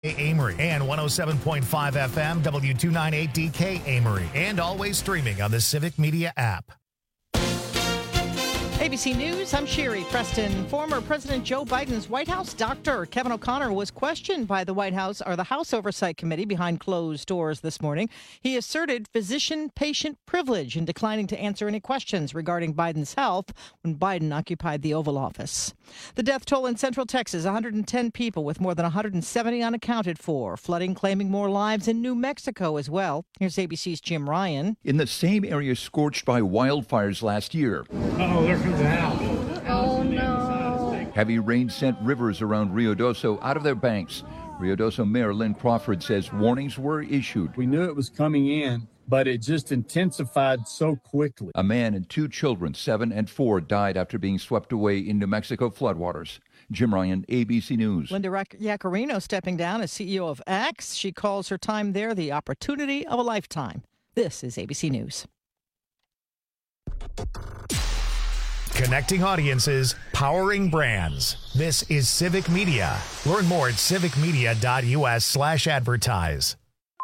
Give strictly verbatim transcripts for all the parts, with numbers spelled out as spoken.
Amory and one oh seven point five F M W two ninety-eight D K Amory, and always streaming on the Civic Media app. A B C News, I'm Sherry Preston. Former President Joe Biden's White House doctor, Kevin O'Connor, was questioned by the White House or the House Oversight Committee behind closed doors this morning. He asserted physician-patient privilege in declining to answer any questions regarding Biden's health when Biden occupied the Oval Office. The death toll in Central Texas, one hundred ten people with more than one hundred seventy unaccounted for. Flooding claiming more lives in New Mexico as well. Here's A B C's Jim Ryan. In the same area scorched by wildfires last year. Uh-oh, there comes the house. Oh, no. Heavy rain sent rivers around Ruidoso out of their banks. Ruidoso Mayor Lynn Crawford says warnings were issued. We knew it was coming in, but it just intensified so quickly. A man and two children, seven and four, died after being swept away in New Mexico floodwaters. Jim Ryan, A B C News. Linda Yaccarino stepping down as C E O of X. She calls her time there the opportunity of a lifetime. This is A B C News. Connecting audiences, powering brands. This is Civic Media. Learn more at civicmedia.us slash advertise.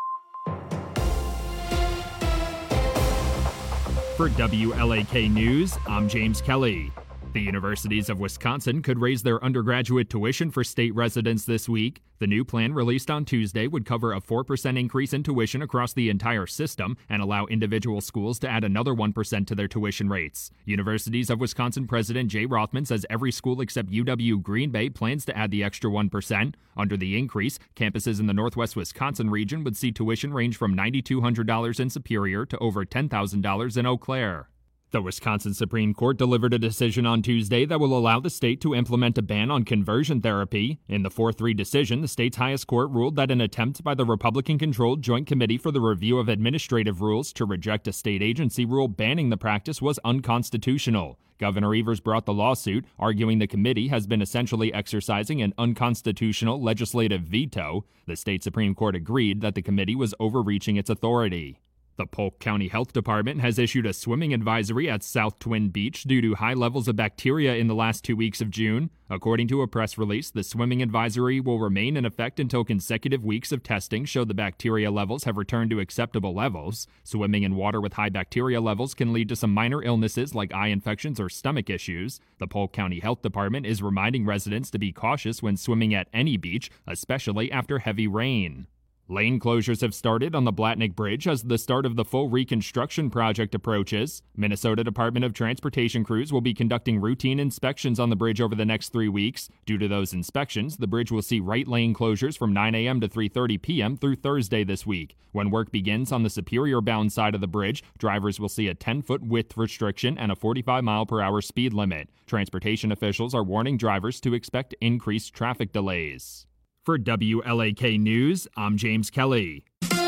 For W L A K News, I'm James Kelly. The universities of Wisconsin could raise their undergraduate tuition for state residents this week. The new plan released on Tuesday would cover a four percent increase in tuition across the entire system and allow individual schools to add another one percent to their tuition rates. Universities of Wisconsin President Jay Rothman says every school except U W Green Bay plans to add the extra one percent. Under the increase, campuses in the Northwest Wisconsin region would see tuition range from nine thousand two hundred dollars in Superior to over ten thousand dollars in Eau Claire. The Wisconsin Supreme Court delivered a decision on Tuesday that will allow the state to implement a ban on conversion therapy. In the four three decision, the state's highest court ruled that an attempt by the Republican-controlled Joint Committee for the Review of Administrative Rules to reject a state agency rule banning the practice was unconstitutional. Governor Evers brought the lawsuit, arguing the committee has been essentially exercising an unconstitutional legislative veto. The state Supreme Court agreed that the committee was overreaching its authority. The Polk County Health Department has issued a swimming advisory at South Twin Beach due to high levels of bacteria in the last two weeks of June. According to a press release, the swimming advisory will remain in effect until consecutive weeks of testing show the bacteria levels have returned to acceptable levels. Swimming in water with high bacteria levels can lead to some minor illnesses like eye infections or stomach issues. The Polk County Health Department is reminding residents to be cautious when swimming at any beach, especially after heavy rain. Lane closures have started on the Blatnick Bridge as the start of the full reconstruction project approaches. Minnesota Department of Transportation crews will be conducting routine inspections on the bridge over the next three weeks. Due to those inspections, the bridge will see right lane closures from nine a.m. to three thirty p.m. through Thursday this week. When work begins on the Superior-bound side of the bridge, drivers will see a ten-foot width restriction and a forty-five mile per hour speed limit. Transportation officials are warning drivers to expect increased traffic delays. For W L A K News, I'm James Kelly.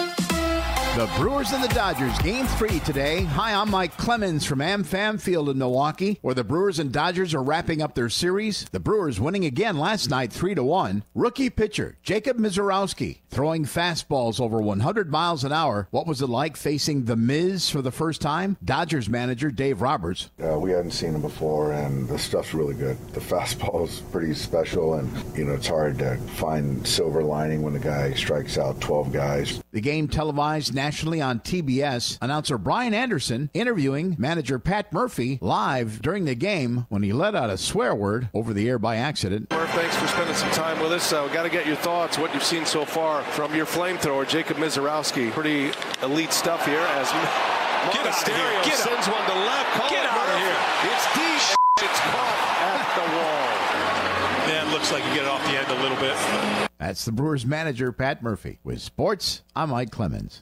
The Brewers and the Dodgers, game three today. Hi, I'm Mike Clemens from AmFam Field in Milwaukee, where the Brewers and Dodgers are wrapping up their series. The Brewers winning again last night three to one. Rookie pitcher Jacob Mizorowski throwing fastballs over one hundred miles an hour. What was it like facing the Miz for the first time? Dodgers manager Dave Roberts. Uh, we hadn't seen him before, and the stuff's really good. The fastball is pretty special, and, you know, it's hard to find silver lining when the guy strikes out twelve guys. The game televised nationally on T B S. Announcer Brian Anderson interviewing manager Pat Murphy live during the game when he let out a swear word over the air by accident. Murph, thanks for spending some time with us. Uh, we got to get your thoughts, what you've seen so far from your flamethrower, Jacob Mizorowski. Pretty elite stuff here as Monasterio Get sends one to left. Call Get it out of Murph. here. It's deep. It's caught at the wall. Man, looks like you get it off the end a little bit. That's the Brewers manager, Pat Murphy. With sports, I'm Mike Clemens.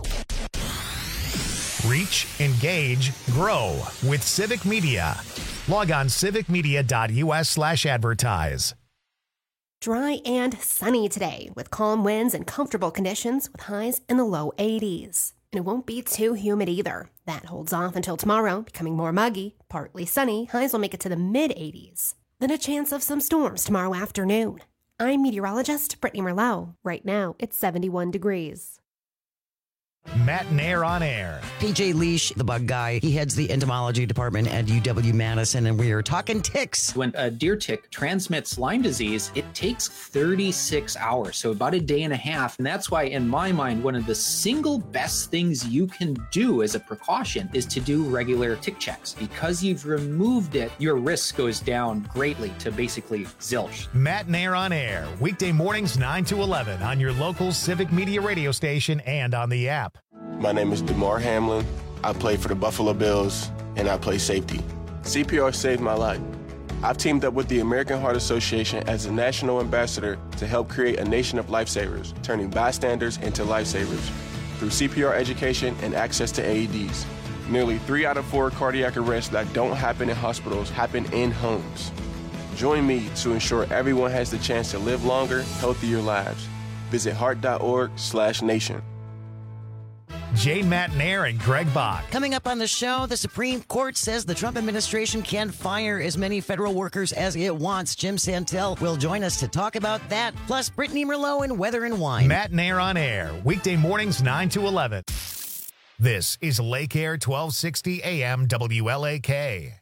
Reach, engage, grow with Civic Media. Log on civicmedia.us slash advertise. Dry and sunny today with calm winds and comfortable conditions with highs in the low eighties. And it won't be too humid either. That holds off until tomorrow, becoming more muggy, partly sunny. Highs will make it to the mid eighties. Then a chance of some storms tomorrow afternoon. I'm meteorologist Brittany Merlot. Right now, it's seventy-one degrees. Matt Nair on air. P J Leash, the bug guy, he heads the entomology department at U W Madison, and we are talking ticks. When a deer tick transmits Lyme disease, it takes thirty-six hours, so about a day and a half. And that's why, in my mind, one of the single best things you can do as a precaution is to do regular tick checks. Because you've removed it, your risk goes down greatly to basically zilch. Matt Nair on air, weekday mornings nine to eleven on your local Civic Media radio station and on the app. My name is DeMar Hamlin. I play for the Buffalo Bills, and I play safety. C P R saved my life. I've teamed up with the American Heart Association as a national ambassador to help create a nation of lifesavers, turning bystanders into lifesavers through C P R education and access to A E Ds. Nearly three out of four cardiac arrests that don't happen in hospitals happen in homes. Join me to ensure everyone has the chance to live longer, healthier lives. Visit heart.org slash nation. Jay, Matt Nair, and Greg Bach. Coming up on the show, the Supreme Court says the Trump administration can fire as many federal workers as it wants. Jim Santel will join us to talk about that, plus Brittany Merlot and Weather and Wine. Matt Nair on air, weekday mornings nine to eleven. This is Lake Air twelve sixty A M W L A K.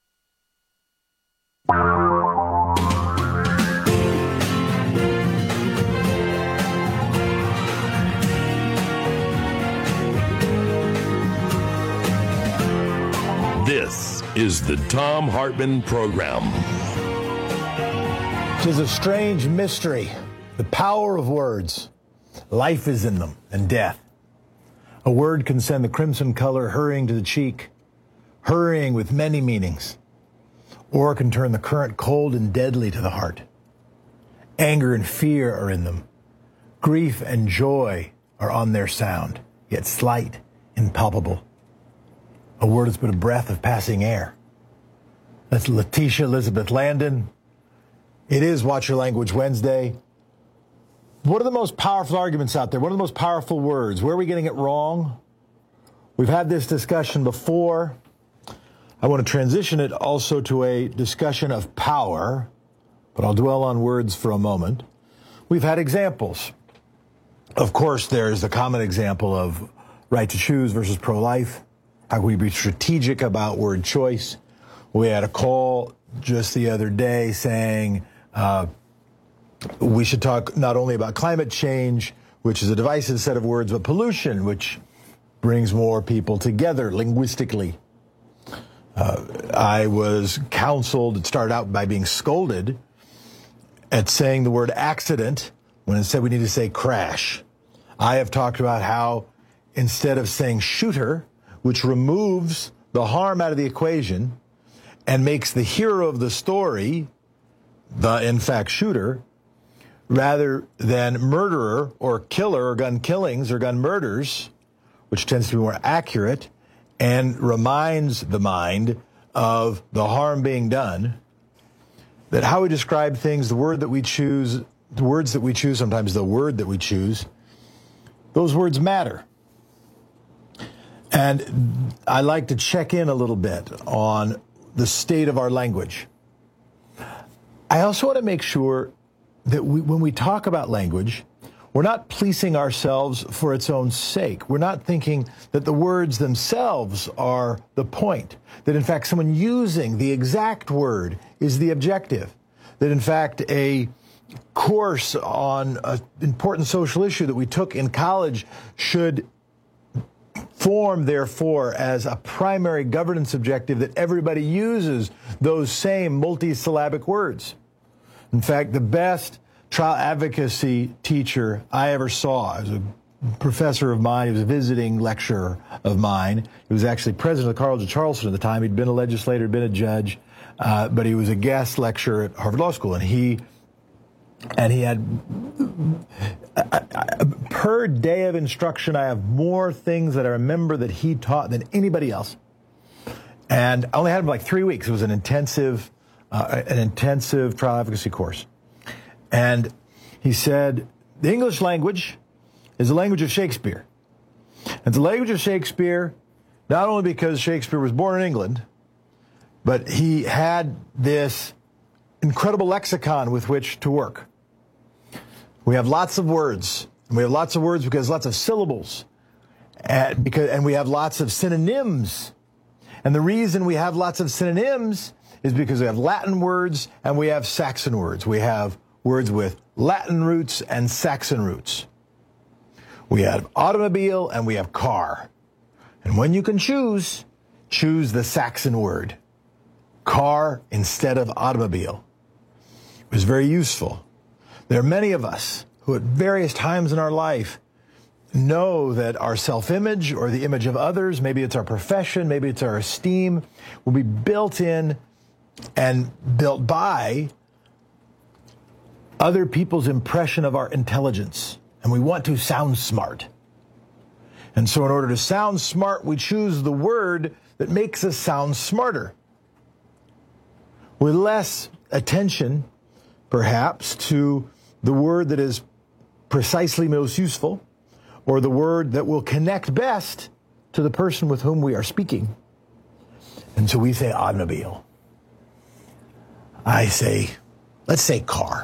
This is the Thom Hartmann Program. Tis a strange mystery, the power of words. Life is in them, and death. A word can send the crimson color hurrying to the cheek, hurrying with many meanings, or can turn the current cold and deadly to the heart. Anger and fear are in them. Grief and joy are on their sound, yet slight, impalpable. A word is but a breath of passing air. That's Letitia Elizabeth Landon. It is Watch Your Language Wednesday. What are the most powerful arguments out there? What are the most powerful words? Where are we getting it wrong? We've had this discussion before. I want to transition it also to a discussion of power, but I'll dwell on words for a moment. We've had examples. Of course, there is the common example of right to choose versus pro-life. How can we be strategic about word choice? We had a call just the other day saying uh, we should talk not only about climate change, which is a divisive set of words, but pollution, which brings more people together linguistically. Uh, I was counseled, it started out by being scolded at saying the word accident when instead we need to say crash. I have talked about how instead of saying shooter, which removes the harm out of the equation and makes the hero of the story the, in fact, shooter, rather than murderer or killer or gun killings or gun murders, which tends to be more accurate and reminds the mind of the harm being done, that how we describe things, the word that we choose, the words that we choose, sometimes the word that we choose, those words matter. And I like to check in a little bit on the state of our language. I also want to make sure that we, when we talk about language, we're not policing ourselves for its own sake. We're not thinking that the words themselves are the point, that in fact someone using the exact word is the objective, that in fact a course on an important social issue that we took in college should form, therefore, as a primary governance objective that everybody uses those same multisyllabic words. In fact, the best trial advocacy teacher I ever saw, I was a professor of mine, he was a visiting lecturer of mine. He was actually president of the College of Charleston at the time. He'd been a legislator, been a judge, uh, but he was a guest lecturer at Harvard Law School, and he And he had, I, I, per day of instruction, I have more things that I remember that he taught than anybody else. And I only had him like three weeks. It was an intensive, uh, an intensive trial advocacy course. And he said, the English language is the language of Shakespeare. It's the language of Shakespeare, not only because Shakespeare was born in England, but he had this incredible lexicon with which to work. We have lots of words, and we have lots of words because lots of syllables. And, because, and we have lots of synonyms. And the reason we have lots of synonyms is because we have Latin words and we have Saxon words. We have words with Latin roots and Saxon roots. We have automobile and we have car. And when you can choose, choose the Saxon word. Car instead of automobile. It was very useful. There are many of us who at various times in our life know that our self-image or the image of others, maybe it's our profession, maybe it's our esteem, will be built in and built by other people's impression of our intelligence. And we want to sound smart. And so in order to sound smart, we choose the word that makes us sound smarter. With less attention, perhaps, to the word that is precisely most useful, or the word that will connect best to the person with whom we are speaking. And so we say automobile. I say, let's say car.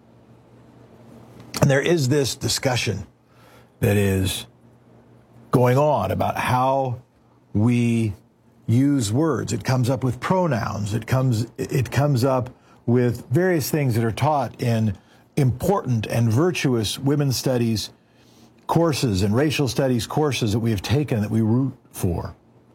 And there is this discussion that is going on about how we use words. It comes up with pronouns. It comes, it comes up with various things that are taught in important and virtuous women's studies courses and racial studies courses that we have taken that we root for.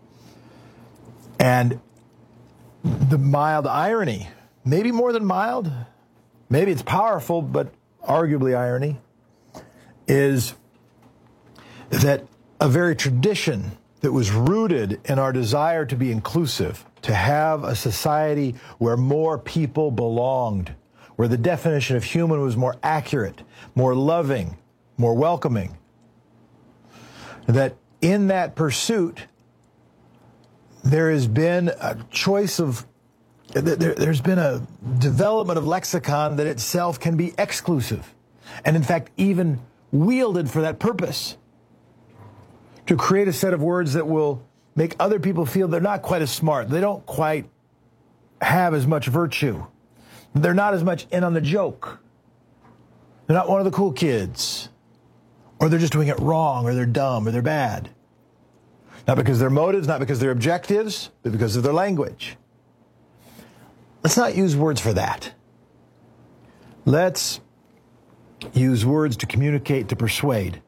And the mild irony, maybe more than mild, maybe it's powerful, but arguably irony, is that a very tradition that was rooted in our desire to be inclusive, to have a society where more people belonged, where the definition of human was more accurate, more loving, more welcoming, that in that pursuit, there has been a choice of, there, there's been a development of lexicon that itself can be exclusive, and in fact, even wielded for that purpose, to create a set of words that will make other people feel they're not quite as smart, they don't quite have as much virtue, they're not as much in on the joke, they're not one of the cool kids, or they're just doing it wrong, or they're dumb, or they're bad. Not because of their motives, not because of their objectives, but because of their language. Let's not use words for that. Let's use words to communicate, to persuade.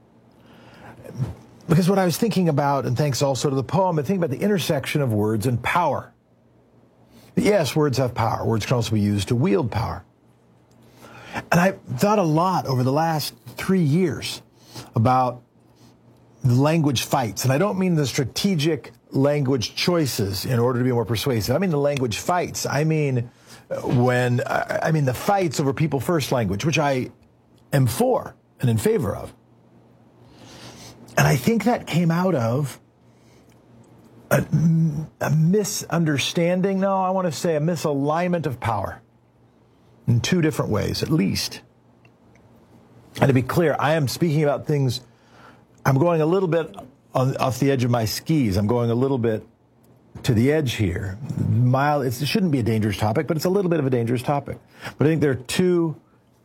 Because what I was thinking about, and thanks also to the poem, I think about the intersection of words and power. Yes, words have power. Words can also be used to wield power. And I've thought a lot over the last three years about the language fights. And I don't mean the strategic language choices in order to be more persuasive. I mean the language fights. I mean when, I mean the fights over people first language, which I am for and in favor of. And I think that came out of a, a misunderstanding, no, I want to say a misalignment of power in two different ways, at least. And to be clear, I am speaking about things, I'm going a little bit on, off the edge of my skis. I'm going a little bit to the edge here. Mild, it shouldn't be a dangerous topic, but it's a little bit of a dangerous topic. But I think there are two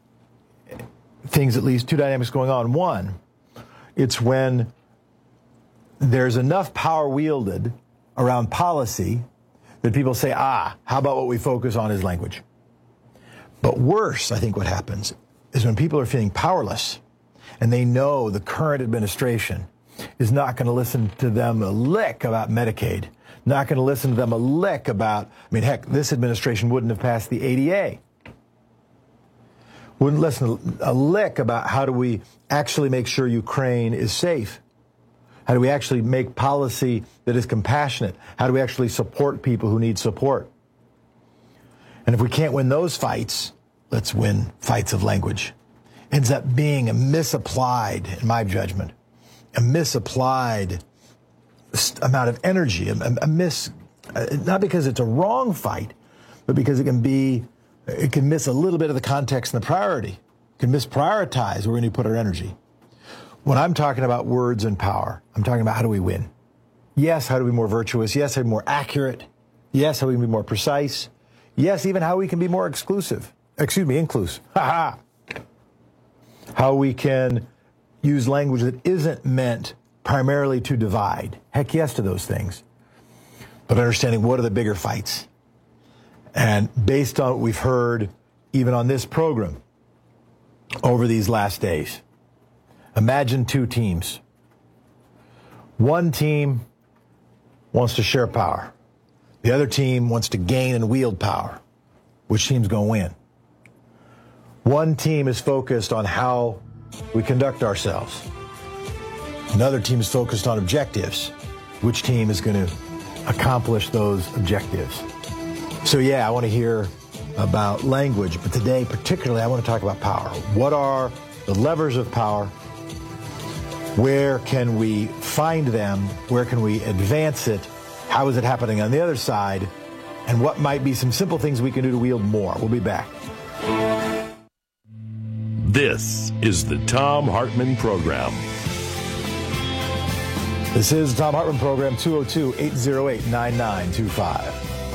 things, at least, two dynamics going on. One, it's when there's enough power wielded around policy that people say, ah, how about what we focus on is language? But worse, I think what happens is when people are feeling powerless and they know the current administration is not going to listen to them a lick about Medicaid, not going to listen to them a lick about, I mean, heck, this administration wouldn't have passed the A D A. Wouldn't listen a lick about how do we actually make sure Ukraine is safe? How do we actually make policy that is compassionate? How do we actually support people who need support? And if we can't win those fights, let's win fights of language. Ends up being a misapplied, in my judgment, a misapplied amount of energy, a, a miss, not because it's a wrong fight, but because it can be, it can miss a little bit of the context and the priority. It can misprioritize where we need to put our energy. When I'm talking about words and power, I'm talking about how do we win? Yes, how do we be more virtuous? Yes, how do we be more accurate? Yes, how we can be more precise? Yes, even how we can be more exclusive. Excuse me, inclusive. Ha ha. How we can use language that isn't meant primarily to divide. Heck yes to those things. But understanding what are the bigger fights. And based on what we've heard, even on this program, over these last days, imagine two teams. One team wants to share power. The other team wants to gain and wield power. Which team's going to win? One team is focused on how we conduct ourselves. Another team is focused on objectives. Which team is going to accomplish those objectives? So yeah, I want to hear about language, but today particularly I want to talk about power. What are the levers of power? Where can we find them? Where can we advance it? How is it happening on the other side? And what might be some simple things we can do to wield more? We'll be back. This is the Thom Hartmann Program. This is the Thom Hartmann Program, two oh two, eight oh eight, nine nine two five.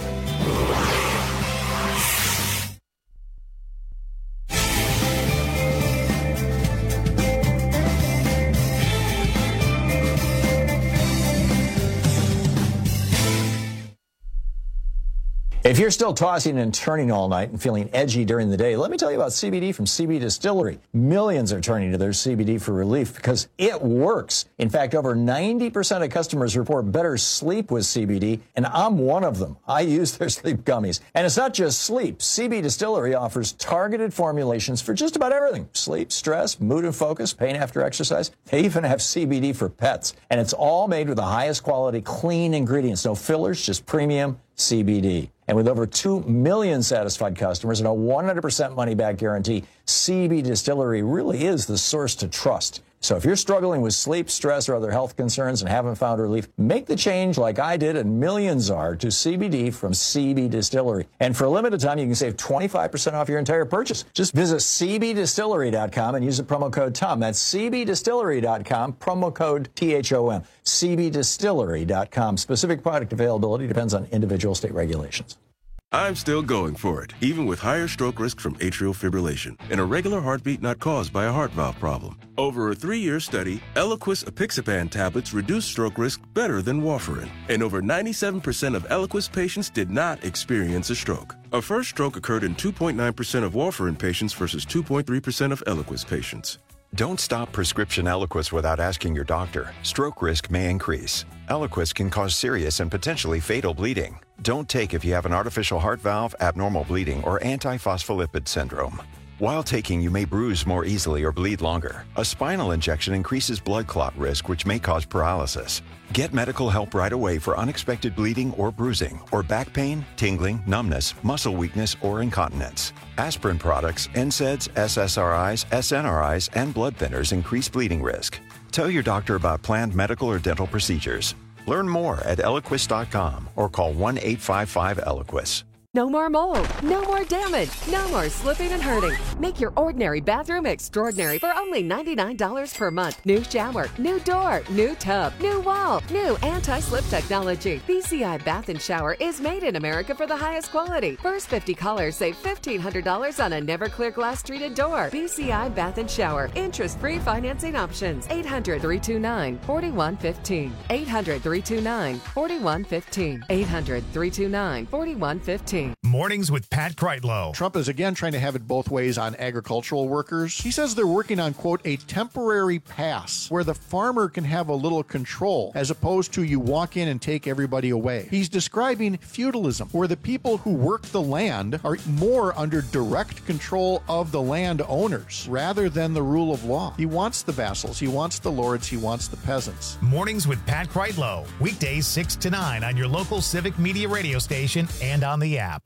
If you're still tossing and turning all night and feeling edgy during the day, let me tell you about C B D from C B Distillery. Millions are turning to their C B D for relief because it works. In fact, over ninety percent of customers report better sleep with C B D, and I'm one of them. I use their sleep gummies. And it's not just sleep. C B Distillery offers targeted formulations for just about everything. Sleep, stress, mood and focus, pain after exercise. They even have C B D for pets. And it's all made with the highest quality, clean ingredients. No fillers, just premium C B D. And with over two million satisfied customers and a one hundred percent money-back guarantee, C B Distillery really is the source to trust. So if you're struggling with sleep, stress, or other health concerns and haven't found relief, make the change like I did and millions are to C B D from C B Distillery. And for a limited time, you can save twenty-five percent off your entire purchase. Just visit C B distillery dot com and use the promo code TOM. That's C B distillery dot com, promo code T H O M. C B distillery dot com. Specific product availability depends on individual state regulations. I'm still going for it, even with higher stroke risk from atrial fibrillation, an irregular heartbeat not caused by a heart valve problem. Over a three-year study, Eliquis apixaban tablets reduced stroke risk better than warfarin, and over ninety-seven percent of Eliquis patients did not experience a stroke. A first stroke occurred in two point nine percent of warfarin patients versus two point three percent of Eliquis patients. Don't stop prescription Eliquis without asking your doctor. Stroke risk may increase. Eliquis can cause serious and potentially fatal bleeding. Don't take if you have an artificial heart valve, abnormal bleeding, or antiphospholipid syndrome. While taking, you may bruise more easily or bleed longer. A spinal injection increases blood clot risk, which may cause paralysis. Get medical help right away for unexpected bleeding or bruising, or back pain, tingling, numbness, muscle weakness, or incontinence. Aspirin products, N SAIDs, S S R Is, S N R Is, and blood thinners increase bleeding risk. Tell your doctor about planned medical or dental procedures. Learn more at Eliquis dot com or call one eight five five Eliquis. No more mold, no more damage, no more slipping and hurting. Make your ordinary bathroom extraordinary for only ninety-nine dollars per month. New shower, new door, new tub, new wall, new anti-slip technology. B C I Bath and Shower is made in America for the highest quality. First fifty callers save fifteen hundred dollars on a never clear glass treated door. B C I Bath and Shower. Interest-free financing options. eight hundred, three two nine, four one one five. eight hundred, three two nine, four one one five. eight hundred, three two nine, four one one five. Mornings with Pat Kreitlow. Trump is again trying to have it both ways on agricultural workers. He says they're working on, quote, a temporary pass where the farmer can have a little control as opposed to you walk in and take everybody away. He's describing feudalism, where the people who work the land are more under direct control of the landowners rather than the rule of law. He wants the vassals, he wants the lords, he wants the peasants. Mornings with Pat Kreitlow. Weekdays six to nine on your local Civic Media radio station and on the app.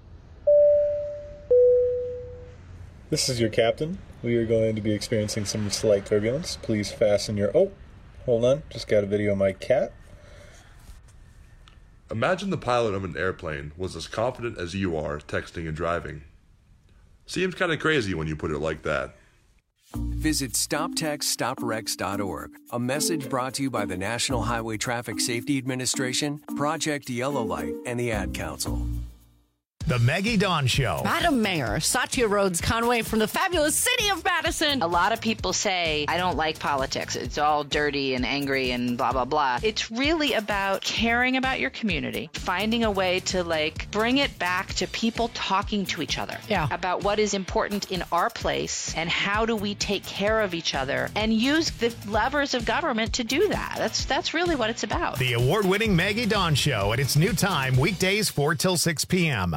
This is your captain. We are going to be experiencing some slight turbulence. Please fasten your... Oh, hold on. Just got a video of my cat. Imagine the pilot of an airplane was as confident as you are texting and driving. Seems kind of crazy when you put it like that. Visit stop text stop wrecks dot org. A message brought to you by the National Highway Traffic Safety Administration, Project Yellow Light, and the Ad Council. The Maggie Dawn Show. Madam Mayor, Satya Rhodes Conway from the fabulous city of Madison. A lot of people say, I don't like politics. It's all dirty and angry and blah, blah, blah. It's really about caring about your community, finding a way to, like, bring it back to people talking to each other. Yeah. About what is important in our place and how do we take care of each other and use the levers of government to do that. That's, that's really what it's about. The award-winning Maggie Dawn Show at its new time, weekdays four till six p.m.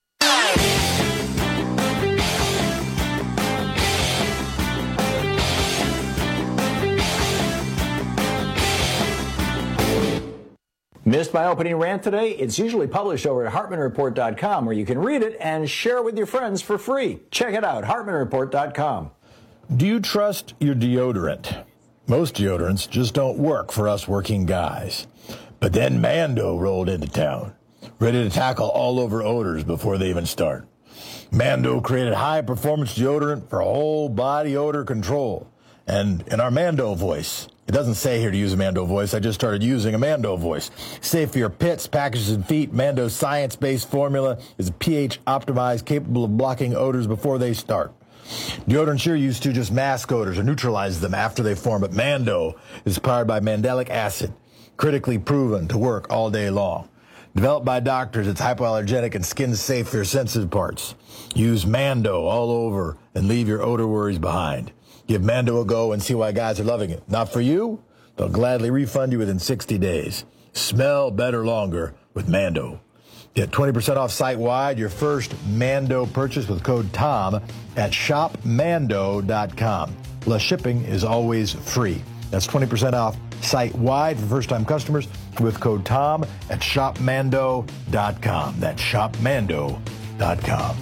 Missed my opening rant today? It's usually published over at Hartman Report dot com, where you can read it and share it with your friends for free. Check it out, Hartman Report dot com. Do you trust your deodorant? Most deodorants just don't work for us working guys. But then Mando rolled into town, ready to tackle all over odors before they even start. Mando created high-performance deodorant for whole body odor control. And in our Mando voice, it doesn't say here to use a Mando voice. I just started using a Mando voice. Safe for your pits, packages, and feet. Mando's science-based formula is pH-optimized, capable of blocking odors before they start. Deodorants you're used to just mask odors or neutralize them after they form, but Mando is powered by mandelic acid, critically proven to work all day long. Developed by doctors, it's hypoallergenic and skin-safe for your sensitive parts. Use Mando all over and leave your odor worries behind. Give Mando a go and see why guys are loving it. Not for you? They'll gladly refund you within sixty days. Smell better longer with Mando. Get twenty percent off site-wide your first Mando purchase with code TOM at shop mando dot com. Plus shipping is always free. That's twenty percent off site-wide for first-time customers with code TOM at shop mando dot com. That's shop mando dot com.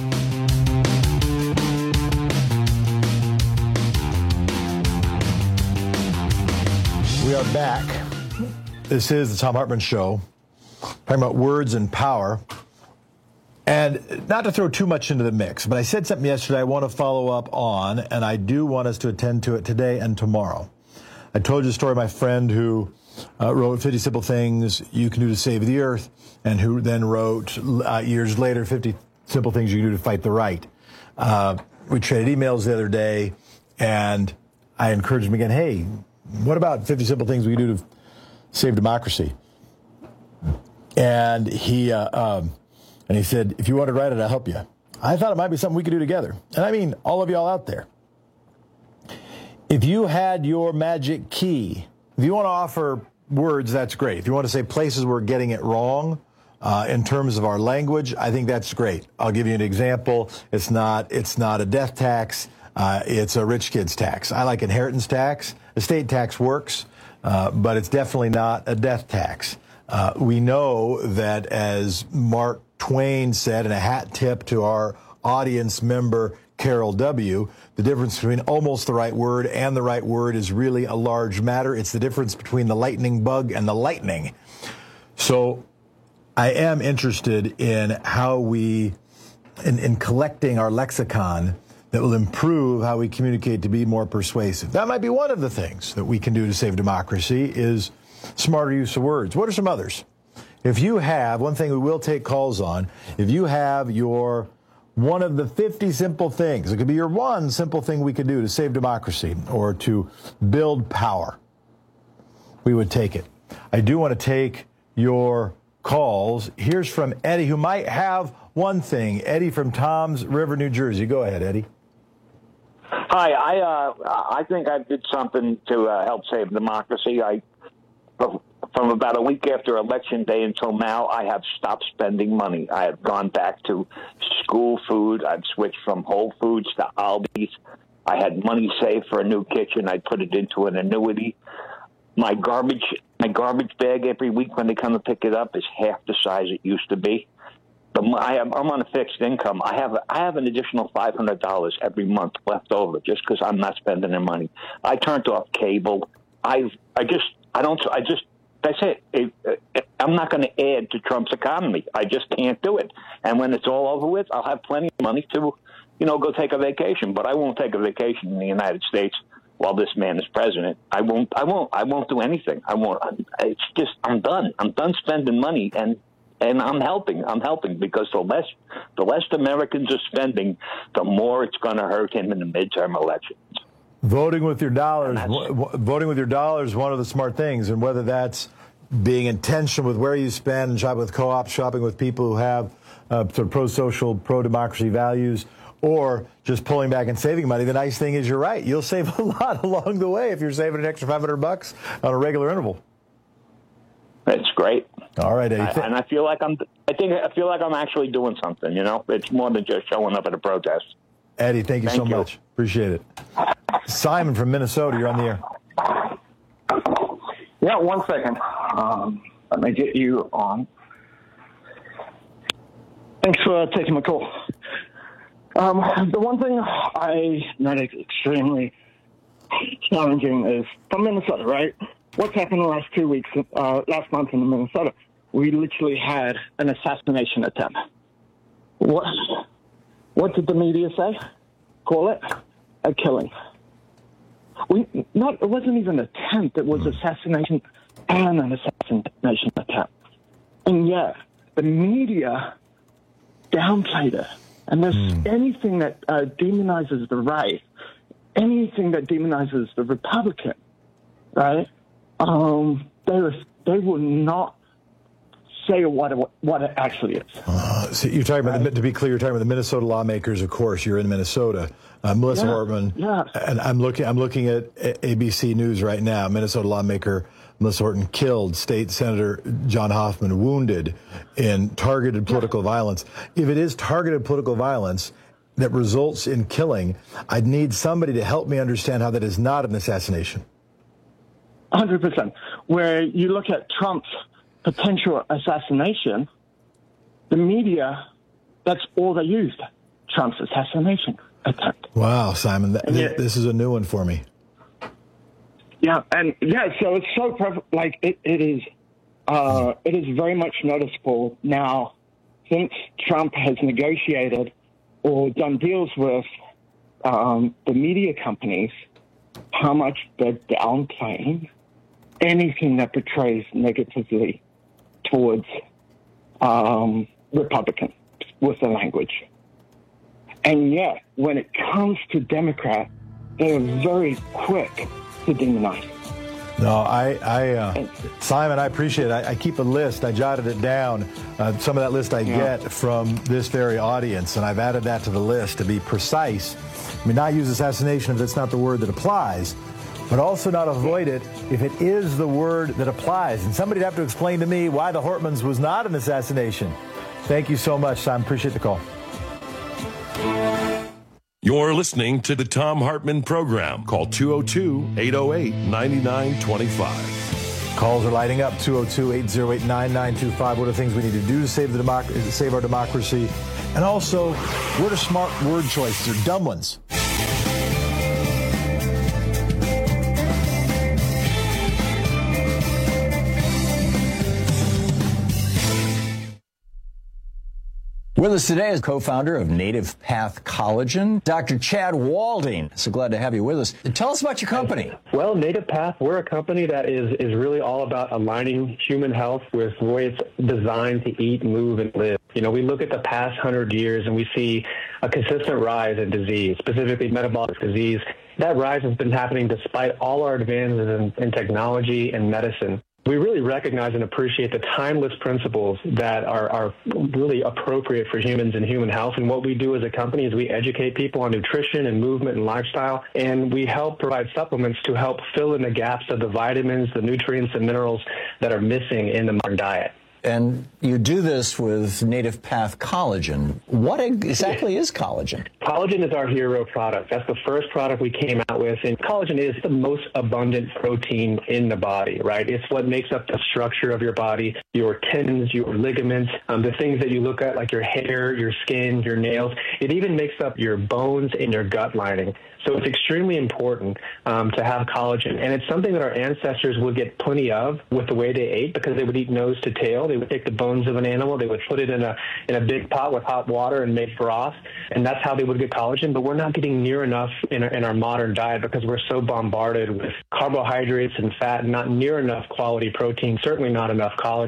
We are back. This is the Thom Hartmann Show, talking about words and power. And not to throw too much into the mix, but I said something yesterday I want to follow up on, and I do want us to attend to it today and tomorrow. I told you the story of my friend who uh, wrote fifty Simple Things You Can Do to Save the Earth, and who then wrote, uh, years later, fifty Simple Things You Can Do to Fight the Right. Uh, we traded emails the other day, and I encouraged him again, hey, what about fifty Simple Things We Can Do to Save Democracy? And he uh, um, and he said, if you want to write it, I'll help you. I thought it might be something we could do together. And I mean, all of y'all out there. If you had your magic key, if you want to offer words, that's great. If you want to say places we're getting it wrong uh, in terms of our language, I think that's great. I'll give you an example. It's not, it's not a death tax. Uh, it's a rich kid's tax. I like inheritance tax. Estate tax works, uh, but it's definitely not a death tax. Uh, we know that, as Mark Twain said in a hat tip to our audience member, Carol W., the difference between almost the right word and the right word is really a large matter. It's the difference between the lightning bug and the lightning. So I am interested in how we, in, in collecting our lexicon that will improve how we communicate to be more persuasive. That might be one of the things that we can do to save democracy is smarter use of words. What are some others? If you have, one thing we will take calls on, if you have your one of the fifty simple things, it could be your one simple thing we could do to save democracy or to build power, we would take it. I do want to take your calls. Here's from Eddie, who might have one thing. Eddie from Toms River, New Jersey. Go ahead, Eddie. Hi, I uh, I think I did something to uh, help save democracy. I, from about a week after Election Day until now, I have stopped spending money. I have gone back to school food. I've switched from Whole Foods to Aldi's. I had money saved for a new kitchen. I put it into an annuity. My garbage, my garbage bag every week when they come to pick it up is half the size it used to be. But I have, I'm on a fixed income. I have, a, I have an additional five hundred dollars every month left over just because I'm not spending the money. I turned off cable. I, I just, I don't, I just, that's it. it, it I'm not going to add to Trump's economy. I just can't do it. And when it's all over with, I'll have plenty of money to, you know, go take a vacation. But I won't take a vacation in the United States while this man is president. I won't, I won't, I won't do anything. I won't, it's just, I'm done. I'm done spending money. And, and I'm helping. I'm helping because the less the less Americans are spending, the more it's going to hurt him in the midterm elections. Voting with your dollars, w- voting with your dollars is one of the smart things, and whether that's being intentional with where you spend and shopping with co-ops, shopping with people who have uh, sort of pro-social, pro-democracy values, or just pulling back and saving money. The nice thing is you're right. You'll save a lot along the way if you're saving an extra five hundred bucks on a regular interval. It's great. All right, Eddie. I, and I feel like I'm. I think I feel like I'm actually doing something. You know, it's more than just showing up at a protest. Eddie, thank you Thank so you. much. Appreciate it. Simon from Minnesota, you're on the air. Yeah, one second. Um, let me get you on. Thanks for taking my call. Um, the one thing I find extremely challenging is from Minnesota, right? What's happened the last two weeks, uh, last month in Minnesota? We literally had an assassination attempt. What? What did the media say? Call it a killing. We not. It wasn't even an attempt. It was assassination and an assassination attempt. And yet, the media downplayed it. And there's mm. anything that uh, demonizes the right, anything that demonizes the Republican, right? Um, they were, they will not say what it, what it actually is. Uh, so you're talking about, right? the, to be clear, you're talking about the Minnesota lawmakers. Of course, you're in Minnesota. Uh, Melissa yeah, Hortman, yeah. and I'm looking. I'm looking at A B C News right now. Minnesota lawmaker Melissa Horton killed. State Senator John Hoffman wounded in targeted political yeah. violence. If it is targeted political violence that results in killing, I'd need somebody to help me understand how that is not an assassination. one hundred percent. Where you look at Trump's potential assassination, the media, that's all they used, Trump's assassination attempt. Wow, Simon, that, yeah. this is a new one for me. Yeah, and yeah, so it's so prev- like it, it is. Uh, it is very much noticeable now since Trump has negotiated or done deals with um, the media companies, how much they're downplaying anything that portrays negatively towards um, Republicans with the language. And yet, when it comes to Democrats, they're very quick to demonize. No, I, I uh, Simon, I appreciate it. I, I keep a list. I jotted it down. Uh, some of that list I yeah. get from this very audience, and I've added that to the list to be precise. I mean, not use assassination if it's not the word that applies, but also not avoid it if it is the word that applies. And somebody'd have to explain to me why the Hortmans was not an assassination. Thank you so much, Simon. Appreciate the call. You're listening to the Thom Hartmann Program. Call two oh two, eight oh eight, nine nine two five. Calls are lighting up, two oh two, eight oh eight, nine nine two five. What are things we need to do to save, the democ- save our democracy? And also, what are smart word choices or dumb ones? With us today is co-founder of Native Path Collagen, Doctor Chad Walding. So glad to have you with us. Tell us about your company. Well, Native Path, we're a company that is, is really all about aligning human health with the way it's designed to eat, move, and live. You know, we look at the past hundred years and we see a consistent rise in disease, specifically metabolic disease. That rise has been happening despite all our advances in, in technology and medicine. We really recognize and appreciate the timeless principles that are, are really appropriate for humans and human health. And what we do as a company is we educate people on nutrition and movement and lifestyle, and we help provide supplements to help fill in the gaps of the vitamins, the nutrients, and minerals that are missing in the modern diet. And you do this with Native Path Collagen. What exactly is collagen? Collagen is our hero product. That's the first product we came out with. And collagen is the most abundant protein in the body, right? It's what makes up the structure of your body, your tendons, your ligaments, um, the things that you look at like your hair, your skin, your nails. It even makes up your bones and your gut lining. So it's extremely important um, to have collagen. And it's something that our ancestors would get plenty of with the way they ate, because they would eat nose to tail. They would take the bones of an animal, they would put it in a in a big pot with hot water and make broth, and that's how they would get collagen. But we're not getting near enough in our, in our modern diet because we're so bombarded with carbohydrates and fat, and not near enough quality protein, certainly not enough collagen.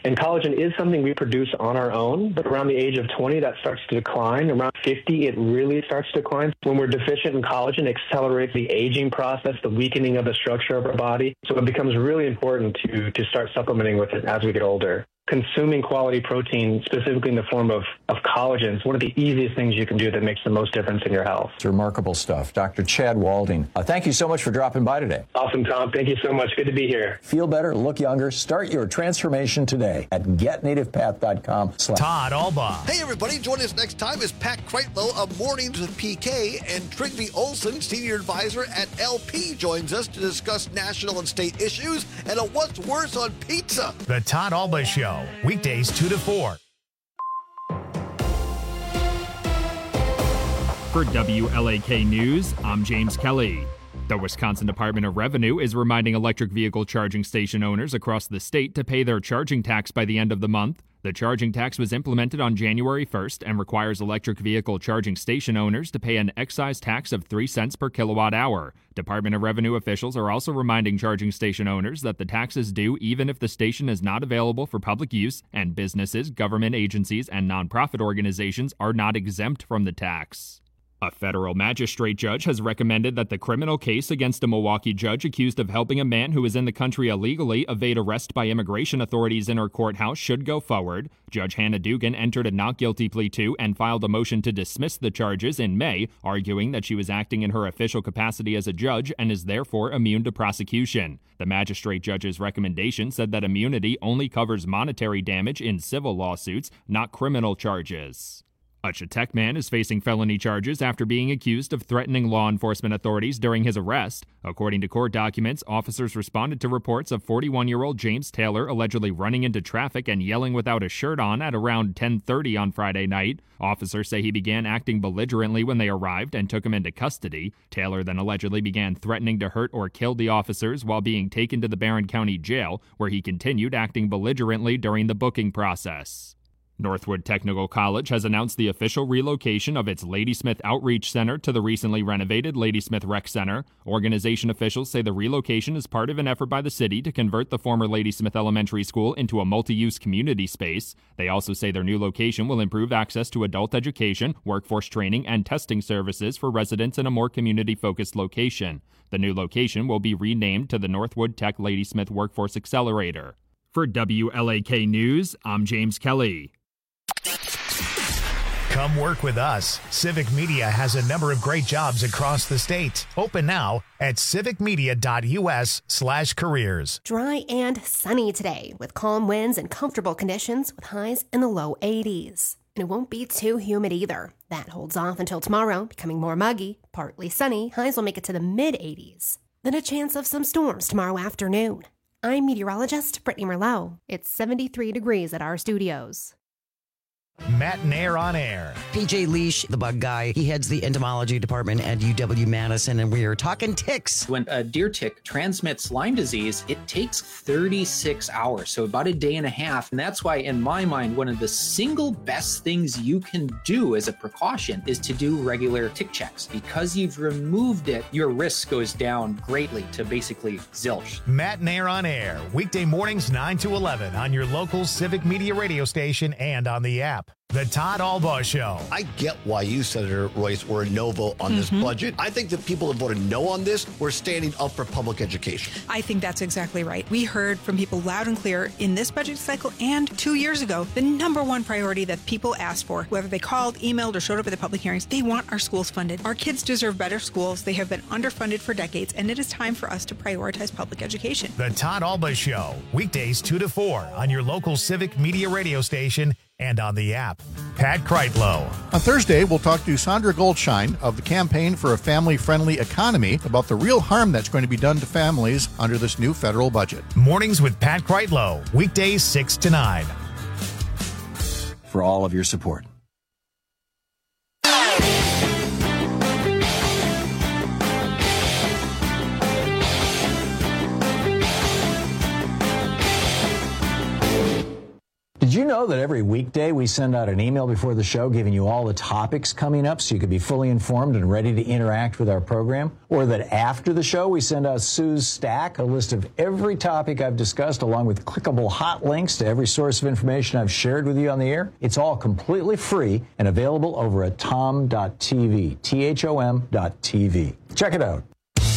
And collagen is something we produce on our own, but around the age of twenty, that starts to decline. Around fifty, it really starts to decline. When we're deficient in collagen, it accelerates the aging process, the weakening of the structure of our body. So it becomes really important to, to start supplementing with it as we get older. Consuming quality protein, specifically in the form of, of collagen, is one of the easiest things you can do that makes the most difference in your health. It's remarkable stuff. Doctor Chad Walding, uh, thank you so much for dropping by today. Awesome, Tom. Thank you so much. Good to be here. Feel better, look younger, start your transformation today at get native path dot com. Todd Alba. Hey, everybody. Join us next time as Pat Kreitlow of Mornings with P K and Trygve Olson, Senior Advisor at L P, joins us to discuss national and state issues and a what's worse on pizza. The Todd Alba Show. Weekdays two to four. For W L A K News, I'm James Kelly. The Wisconsin Department of Revenue is reminding electric vehicle charging station owners across the state to pay their charging tax by the end of the month. The charging tax was implemented on January first and requires electric vehicle charging station owners to pay an excise tax of three cents per kilowatt hour. Department of Revenue officials are also reminding charging station owners that the tax is due even if the station is not available for public use, and businesses, government agencies, and nonprofit organizations are not exempt from the tax. A federal magistrate judge has recommended that the criminal case against a Milwaukee judge accused of helping a man who was in the country illegally evade arrest by immigration authorities in her courthouse should go forward. Judge Hannah Dugan entered a not guilty plea to and filed a motion to dismiss the charges in May, arguing that she was acting in her official capacity as a judge and is therefore immune to prosecution. The magistrate judge's recommendation said that immunity only covers monetary damage in civil lawsuits, not criminal charges. A Chautauqua man is facing felony charges after being accused of threatening law enforcement authorities during his arrest. According to court documents, officers responded to reports of forty-one-year-old James Taylor allegedly running into traffic and yelling without a shirt on at around ten thirty on Friday night. Officers say he began acting belligerently when they arrived and took him into custody. Taylor then allegedly began threatening to hurt or kill the officers while being taken to the Barron County Jail, where he continued acting belligerently during the booking process. Northwood Technical College has announced the official relocation of its Ladysmith Outreach Center to the recently renovated Ladysmith Rec Center. Organization officials say the relocation is part of an effort by the city to convert the former Ladysmith Elementary School into a multi-use community space. They also say their new location will improve access to adult education, workforce training, and testing services for residents in a more community-focused location. The new location will be renamed to the Northwood Tech Ladysmith Workforce Accelerator. For W L A K News, I'm James Kelly. Come work with us. Civic Media has a number of great jobs across the state. Open now at civicmedia.us slash careers. Dry and sunny today with calm winds and comfortable conditions with highs in the low eighties. And it won't be too humid either. That holds off until tomorrow, becoming more muggy, partly sunny. Highs will make it to the mid eighties. Then a chance of some storms tomorrow afternoon. I'm meteorologist Brittany Merlot. It's seventy-three degrees at our studios. Matt Nair on air. P J Leash, the bug guy, he heads the entomology department at U W Madison, and we are talking ticks. When a deer tick transmits Lyme disease, it takes thirty-six hours, so about a day and a half. And that's why, in my mind, one of the single best things you can do as a precaution is to do regular tick checks. Because you've removed it, your risk goes down greatly to basically zilch. Matt Nair on air, weekday mornings nine to eleven on your local Civic Media radio station and on the app. The Todd Alba Show. I get why you, Senator Royce, were a no vote on mm-hmm. this budget. I think the people that voted no on this were standing up for public education. I think that's exactly right. We heard from people loud and clear in this budget cycle and two years ago, the number one priority that people asked for, whether they called, emailed, or showed up at the public hearings, they want our schools funded. Our kids deserve better schools. They have been underfunded for decades, and it is time for us to prioritize public education. The Todd Alba Show, weekdays two to four on your local Civic Media radio station and on the app. Pat Kreitlow. On Thursday, we'll talk to Sandra Goldschein of the Campaign for a Family-Friendly Economy about the real harm that's going to be done to families under this new federal budget. Mornings with Pat Kreitlow, weekdays six to nine. For all of your support. Did you know know that every weekday we send out an email before the show giving you all the topics coming up so you can be fully informed and ready to interact with our program? Or that after the show we send out Sue's Stack, a list of every topic I've discussed along with clickable hot links to every source of information I've shared with you on the air? It's all completely free and available over at tom dot t v, T H O M dot T V. Check it out.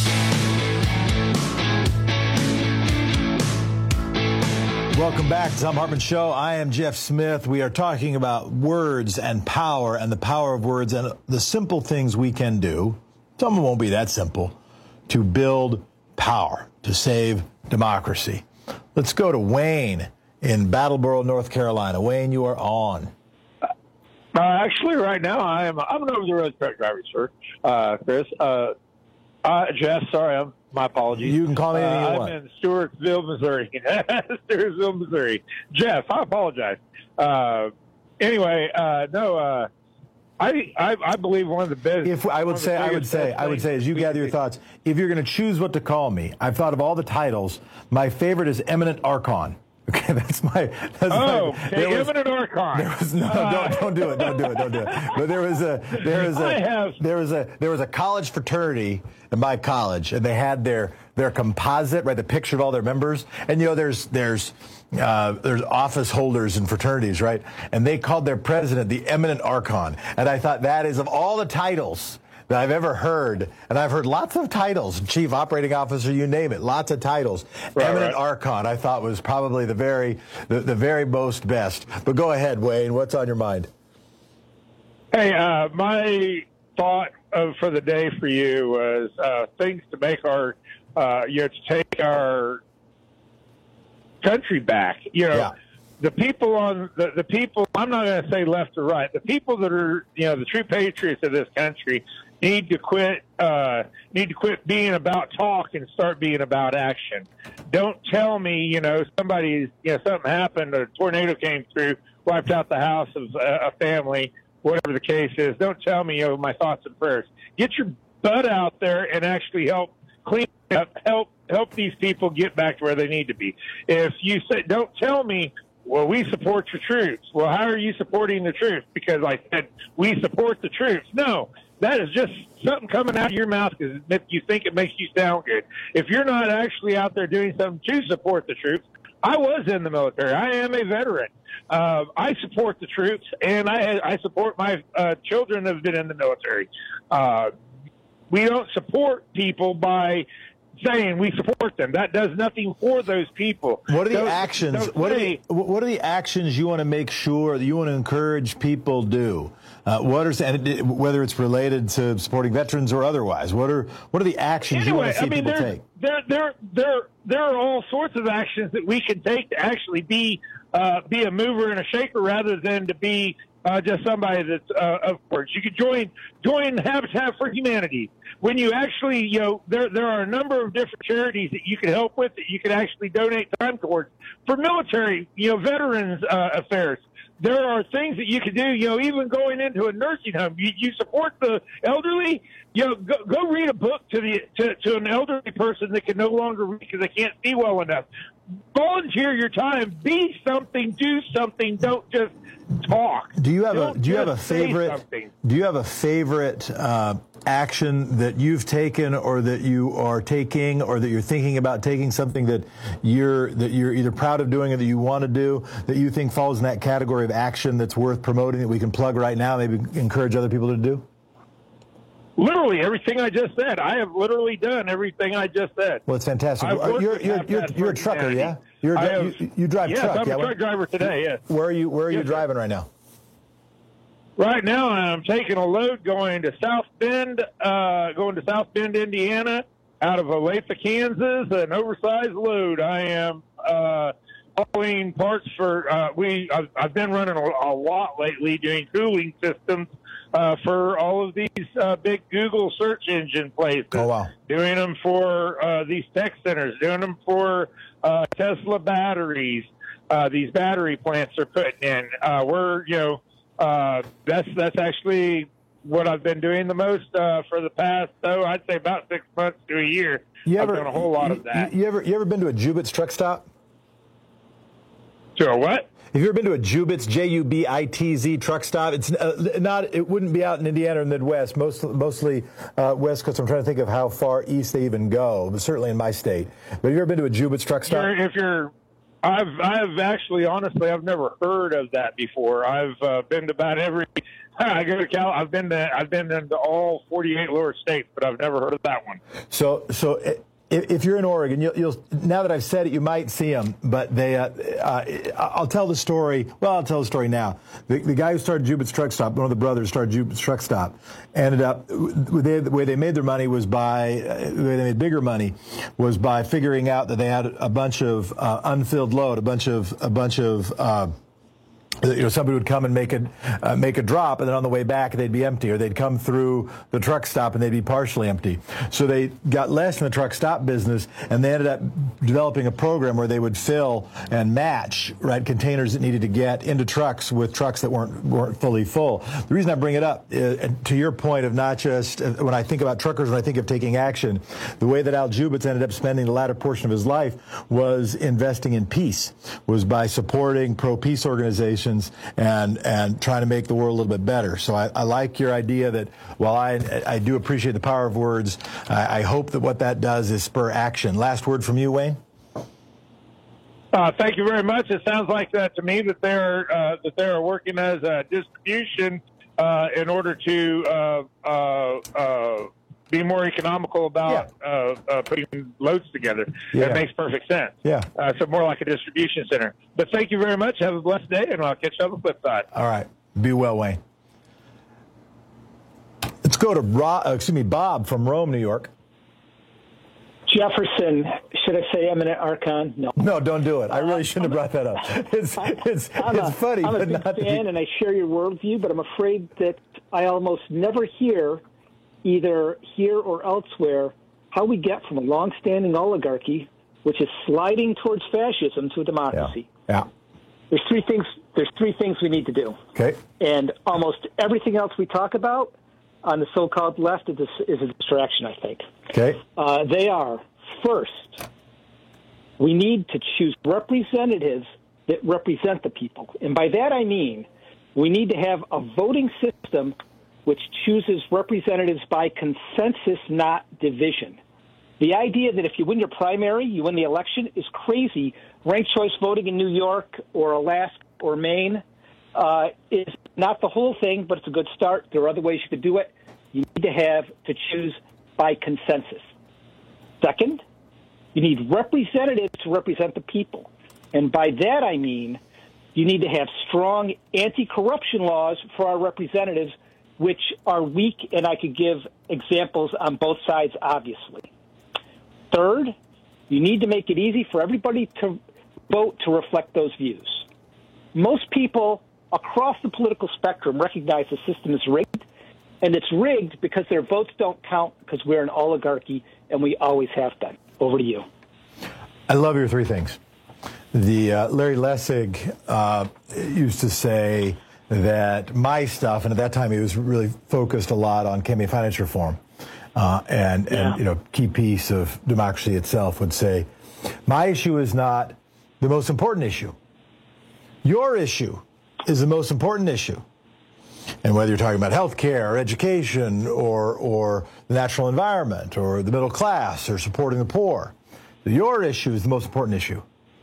Welcome back to Tom Hartman Show. I am Jeff Smith. We are talking about words and power and the power of words and the simple things we can do. Some of them won't be that simple. To build power, to save democracy. Let's go to Wayne in Battleboro, North Carolina. Wayne, you are on. Uh, actually, right now, I am, I'm an over-the-road truck driver, sir, uh, Chris. Uh, uh, Jeff, sorry, I'm My apologies. You can call me anything uh, you I'm want. in Stewartsville, Missouri. Stewartsville, Missouri. Jeff, I apologize. Uh, anyway, uh, no, uh, I, I I believe one of the best. If I would say, I would say, I would say, as you gather your thoughts, if you're going to choose what to call me, I've thought of all the titles. My favorite is Eminent Archon. Okay, that's my. That's oh, my, okay, was, Eminent Archon. There was no, uh, don't, don't do it, don't do it, don't do it. But there was a, there was a, I have, there was a, there was a college fraternity in my college, and they had their their composite, right, the picture of all their members, and you know, there's there's uh, there's office holders in fraternities, right, and they called their president the Eminent Archon, and I thought that is of all the titles that I've ever heard, and I've heard lots of titles, chief operating officer, you name it, lots of titles. Right, Eminent right. Archon, I thought was probably the very, the, the very most best. But go ahead, Wayne. What's on your mind? Hey, uh, my thought of, for the day for you was uh, things to make our, uh, you know, to take our country back. You know, yeah. the people on the, the people. I'm not going to say left or right. The people that are, you know, the true patriots of this country need to quit uh, need to quit being about talk and start being about action. Don't tell me, you know, somebody's, you know, something happened, a tornado came through, wiped out the house of a, a family, whatever the case is. Don't tell me, you know, my thoughts and prayers. Get your butt out there and actually help clean up, help help these people get back to where they need to be. If you say, don't tell me, well, we support your troops. Well, how are you supporting the troops? Because I said, we support the troops. No, that is just something coming out of your mouth because you think it makes you sound good. If you're not actually out there doing something to support the troops, I was in the military. I am a veteran. Uh, I support the troops, and I, I support my uh, children that have been in the military. Uh, we don't support people by saying we support them. That does nothing for those people. What are the Those- actions? those What are say- the, what are the actions you want to make sure that you want to encourage people do? Uh, what are and it- whether it's related to supporting veterans or otherwise? What are what are the actions you want Anyway, to see I mean, people there, take? there, there, there, there are all sorts of actions that we can take to actually be uh, be a mover and a shaker rather than to be uh, just somebody that's uh, of course. You could join join Habitat for Humanity. When you actually, you know, there there are a number of different charities that you can help with that you can actually donate time towards for military, you know, veterans uh, affairs. There are things that you can do, you know, even going into a nursing home. You, you support the elderly, you know, go, go read a book to the to, to an elderly person that can no longer read because they can't see well enough. Volunteer your time. Be something. Do something. Don't just talk. Do you have Don't a Do you have a just say favorite? something. Do you have a favorite uh, action that you've taken, or that you are taking, or that you're thinking about taking? Something that you're that you're either proud of doing or that you want to do that you think falls in that category of action that's worth promoting that we can plug right now. Maybe encourage other people to do. Literally everything I just said. I have literally done everything I just said. Well, it's fantastic. I've worked You're with you're you're, Habitat you're a for trucker, Humanity. yeah? You're a, I dri- have- you, you drive yes, truck, I'm yeah? a truck driver today. Yes. Where are you Where are you Yes, sir. driving right now? Right now, I'm taking a load going to South Bend, uh, going to South Bend, Indiana, out of Olathe, Kansas, an oversized load. I am uh, hauling parts for. Uh, we. I've, I've been running a, a lot lately, doing cooling systems uh, for all of these uh, big Google search engine places. Oh wow! Doing them for uh, these tech centers, doing them for uh, Tesla batteries. Uh, these battery plants are putting in. Uh, we're you know. Uh, that's that's actually what I've been doing the most uh, for the past, oh, I'd say about six months to a year. You ever I've done a whole lot of that. You, you ever you ever been to a Jubit's truck stop? To a what? Have you ever been to a Jubitz, J U B I T Z truck stop? It's uh, not. It wouldn't be out in Indiana or Midwest. Most, mostly uh, West Coast. I'm trying to think of how far east they even go, but certainly in my state. But have you ever been to a Jubitz truck stop? You're, if you're, I've, I've actually, honestly, I've never heard of that before. I've uh, been to about every. I go to Cal. I've been to. I've been into all forty-eight lower states, but I've never heard of that one. So, so. It, If you're in Oregon, you'll, you'll, now that I've said it, you might see them, but they, uh, uh, I'll tell the story. Well, I'll tell the story now. The, the guy who started Jubitz Truck Stop, one of the brothers started Jubitz Truck Stop, ended up, they, the way they made their money was by, uh, the way they made bigger money was by figuring out that they had a bunch of uh, unfilled load, a bunch of, a bunch of, uh, you know, somebody would come and make a uh, make a drop, and then on the way back they'd be empty, or they'd come through the truck stop and they'd be partially empty. So they got less in the truck stop business, and they ended up developing a program where they would fill and match right containers that needed to get into trucks with trucks that weren't weren't fully full. The reason I bring it up, uh, to your point of not just uh, when I think about truckers, when I think of taking action, the way that Al Jubitz ended up spending the latter portion of his life was investing in peace, was by supporting pro-peace organizations. And and trying to make the world a little bit better. So I, I like your idea that while I I do appreciate the power of words, I, I hope that what that does is spur action. Last word from you, Wayne. Uh, thank you very much. It sounds like that to me that they're uh, that they're working as a distribution uh, in order to uh, uh, uh, be more economical about yeah. uh, uh, putting loads together. Yeah. That makes perfect sense. Yeah. Uh, so more like a distribution center. But thank you very much. Have a blessed day, and I'll catch you on the flip side. All right. Be well, Wayne. Let's go to Rob, uh, excuse me, Bob from Rome, New York. Jefferson, should I say eminent archon? No. No, don't do it. I really shouldn't have brought that up. It's it's, I'm it's a, funny, I'm a but big not fan, the... and I share your worldview, but I'm afraid that I almost never hear, either here or elsewhere, how we get from a long-standing oligarchy, which is sliding towards fascism, to a democracy. Yeah. yeah. There's three things. There's three things we need to do. Okay. And almost everything else we talk about on the so-called left is a, is a distraction, I think. Okay. Uh, they are, first, we need to choose representatives that represent the people. And by that I mean we need to have a voting system which chooses representatives by consensus, not division. The idea that if you win your primary, you win the election is crazy. Ranked choice voting in New York or Alaska or Maine uh, is not the whole thing, but it's a good start. There are other ways you could do it. You need to have to choose by consensus. Second, you need representatives to represent the people. And by that I mean you need to have strong anti-corruption laws for our representatives, which are weak, and I could give examples on both sides, obviously. Third, you need to make it easy for everybody to vote to reflect those views. Most people across the political spectrum recognize the system is rigged, and it's rigged because their votes don't count because we're an oligarchy, and we always have been. Over to you. I love your three things. The uh, Larry Lessig uh, used to say that my stuff, and at that time he was really focused a lot on campaign finance reform, uh, and, yeah. and, you know, key piece of democracy itself, would say, my issue is not the most important issue. Your issue is the most important issue. And whether you're talking about health care or education or, or the natural environment or the middle class or supporting the poor, your issue is the most important issue.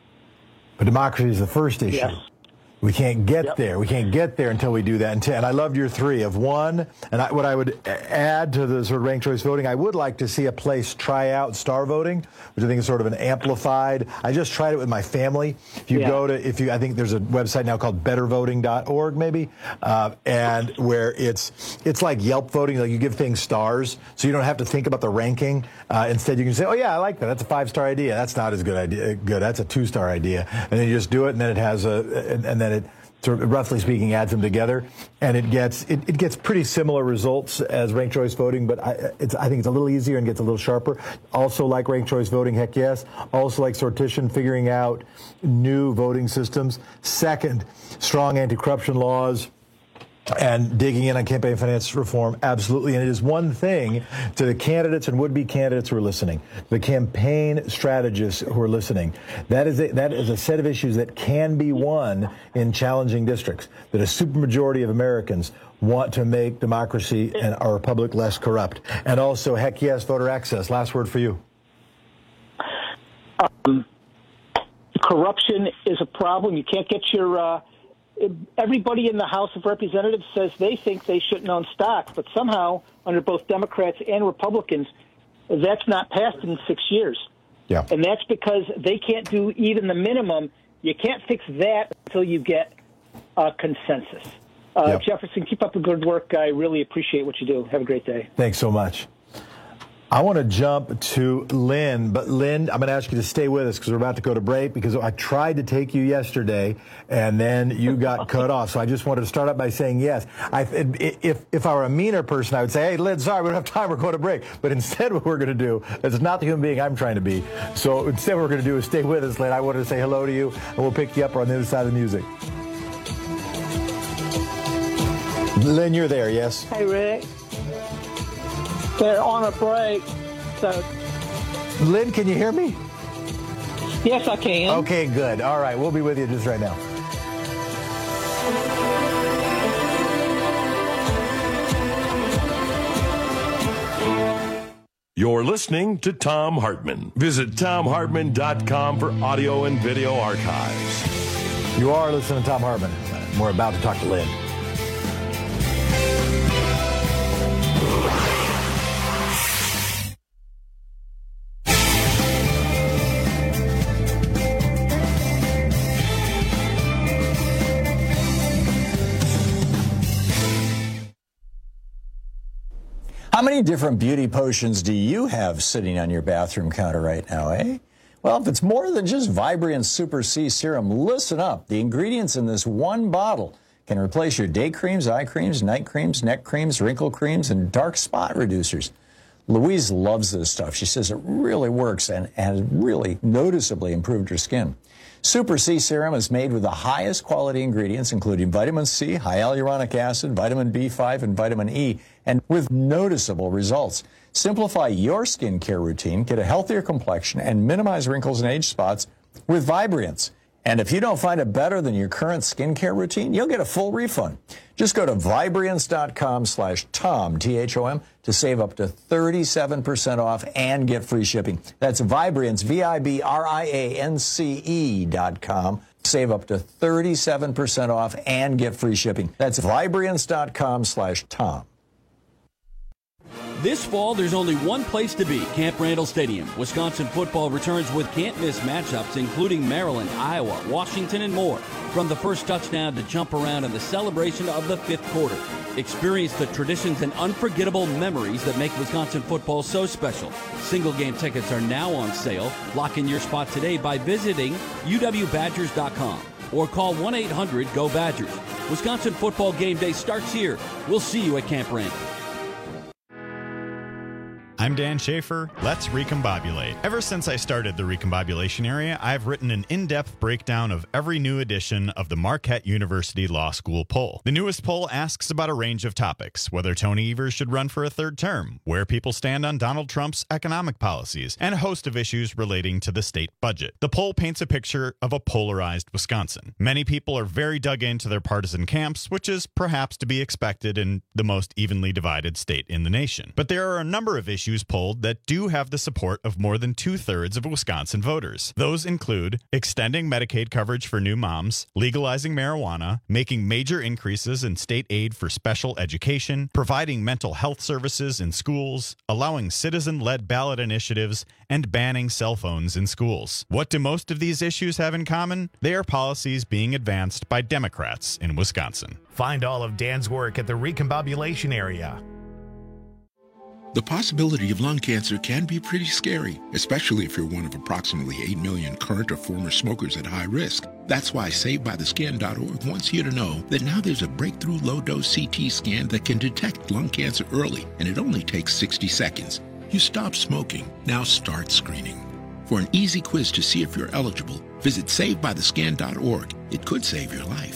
But democracy is the first issue. Yes. We can't get Yep. there. We can't get there until we do that. And, and I loved your three of one. And I, what I would add to the sort of ranked choice voting, I would like to see a place try out star voting, which I think is sort of an amplified. I just tried it with my family. If you Yeah. go to, if you, I think there's a website now called better voting dot org maybe, uh, and where it's it's like Yelp voting. Like you give things stars, so you don't have to think about the ranking. Uh, instead, you can say, oh yeah, I like that. That's a five star idea. That's not as good idea. Good. That's a two star idea. And then you just do it, and then it has a, and, and then it sort of roughly speaking adds them together, and it gets it, it gets pretty similar results as ranked choice voting, but I, it's I think it's a little easier and gets a little sharper. Also like ranked choice voting, heck yes. Also like sortition, figuring out new voting systems. Second, strong anti-corruption laws. And digging in on campaign finance reform, absolutely. And it is one thing to the candidates and would-be candidates who are listening, the campaign strategists who are listening. That is a, that is a set of issues that can be won in challenging districts, that a supermajority of Americans want to make democracy and our republic less corrupt. And also, heck yes, voter access. Last word for you. Um, corruption is a problem. You can't get your... Uh, Everybody in the House of Representatives says they think they shouldn't own stocks, but somehow, under both Democrats and Republicans, that's not passed in six years. Yeah. And that's because they can't do even the minimum. You can't fix that until you get a consensus. Uh, yep. Jefferson, keep up the good work. I really appreciate what you do. Have a great day. Thanks so much. I want to jump to Lynn, but Lynn, I'm going to ask you to stay with us because we're about to go to break because I tried to take you yesterday and then you got cut off. So I just wanted to start out by saying yes. I, if, if I were a meaner person, I would say, hey, Lynn, sorry, we don't have time. We're going to break. But instead what we're going to do is not the human being I'm trying to be. So instead what we're going to do is stay with us, Lynn. I wanted to say hello to you and we'll pick you up on the other side of the music. Lynn, you're there, yes? Hey, Rick. They're on a break, so... Lynn, can you hear me? Yes, I can. Okay, good. All right, we'll be with you just right now. You're listening to Thom Hartmann. Visit Thom Hartmann dot com for audio and video archives. You are listening to Thom Hartmann. We're about to talk to Lynn. How many different beauty potions do you have sitting on your bathroom counter right now, eh? Well, if it's more than just Vibrant Super C Serum, listen up. The ingredients in this one bottle can replace your day creams, eye creams, night creams, neck creams, wrinkle creams, and dark spot reducers. Louise loves this stuff. She says it really works and has really noticeably improved her skin. Super C Serum is made with the highest quality ingredients, including vitamin C, hyaluronic acid, vitamin B five, and vitamin E, and with noticeable results. Simplify your skincare routine, get a healthier complexion, and minimize wrinkles and age spots with Vibrance. And if you don't find it better than your current skincare routine, you'll get a full refund. Just go to Vibrance dot com slash Tom, T H O M, to save up to thirty-seven percent off and get free shipping. That's Vibrance, V I B R I A N C E dot com. Save up to thirty-seven percent off and get free shipping. That's Vibrance dot com slash Tom. This fall, there's only one place to be, Camp Randall Stadium. Wisconsin football returns with can't-miss matchups, including Maryland, Iowa, Washington, and more. From the first touchdown to jump around in the celebration of the fifth quarter. Experience the traditions and unforgettable memories that make Wisconsin football so special. Single-game tickets are now on sale. Lock in your spot today by visiting U W Badgers dot com or call one eight hundred go Badgers. Wisconsin football game day starts here. We'll see you at Camp Randall. I'm Dan Schaefer. Let's recombobulate. Ever since I started the recombobulation area, I've written an in-depth breakdown of every new edition of the Marquette University Law School poll. The newest poll asks about a range of topics, whether Tony Evers should run for a third term, where people stand on Donald Trump's economic policies, and a host of issues relating to the state budget. The poll paints a picture of a polarized Wisconsin. Many people are very dug into their partisan camps, which is perhaps to be expected in the most evenly divided state in the nation. But there are a number of issues polled that do have the support of more than two-thirds of Wisconsin voters. Those include extending Medicaid coverage for new moms, legalizing marijuana, making major increases in state aid for special education, providing mental health services in schools, allowing citizen-led ballot initiatives, and banning cell phones in schools. What do most of these issues have in common? They are policies being advanced by Democrats in Wisconsin. Find all of Dan's work at the Recombobulation Area. The possibility of lung cancer can be pretty scary, especially if you're one of approximately eight million current or former smokers at high risk. That's why Saved By The Skin dot org wants you to know that now there's a breakthrough low-dose C T scan that can detect lung cancer early, and it only takes sixty seconds. You stop smoking, now start screening. For an easy quiz to see if you're eligible, visit Saved By The Skin dot org. It could save your life.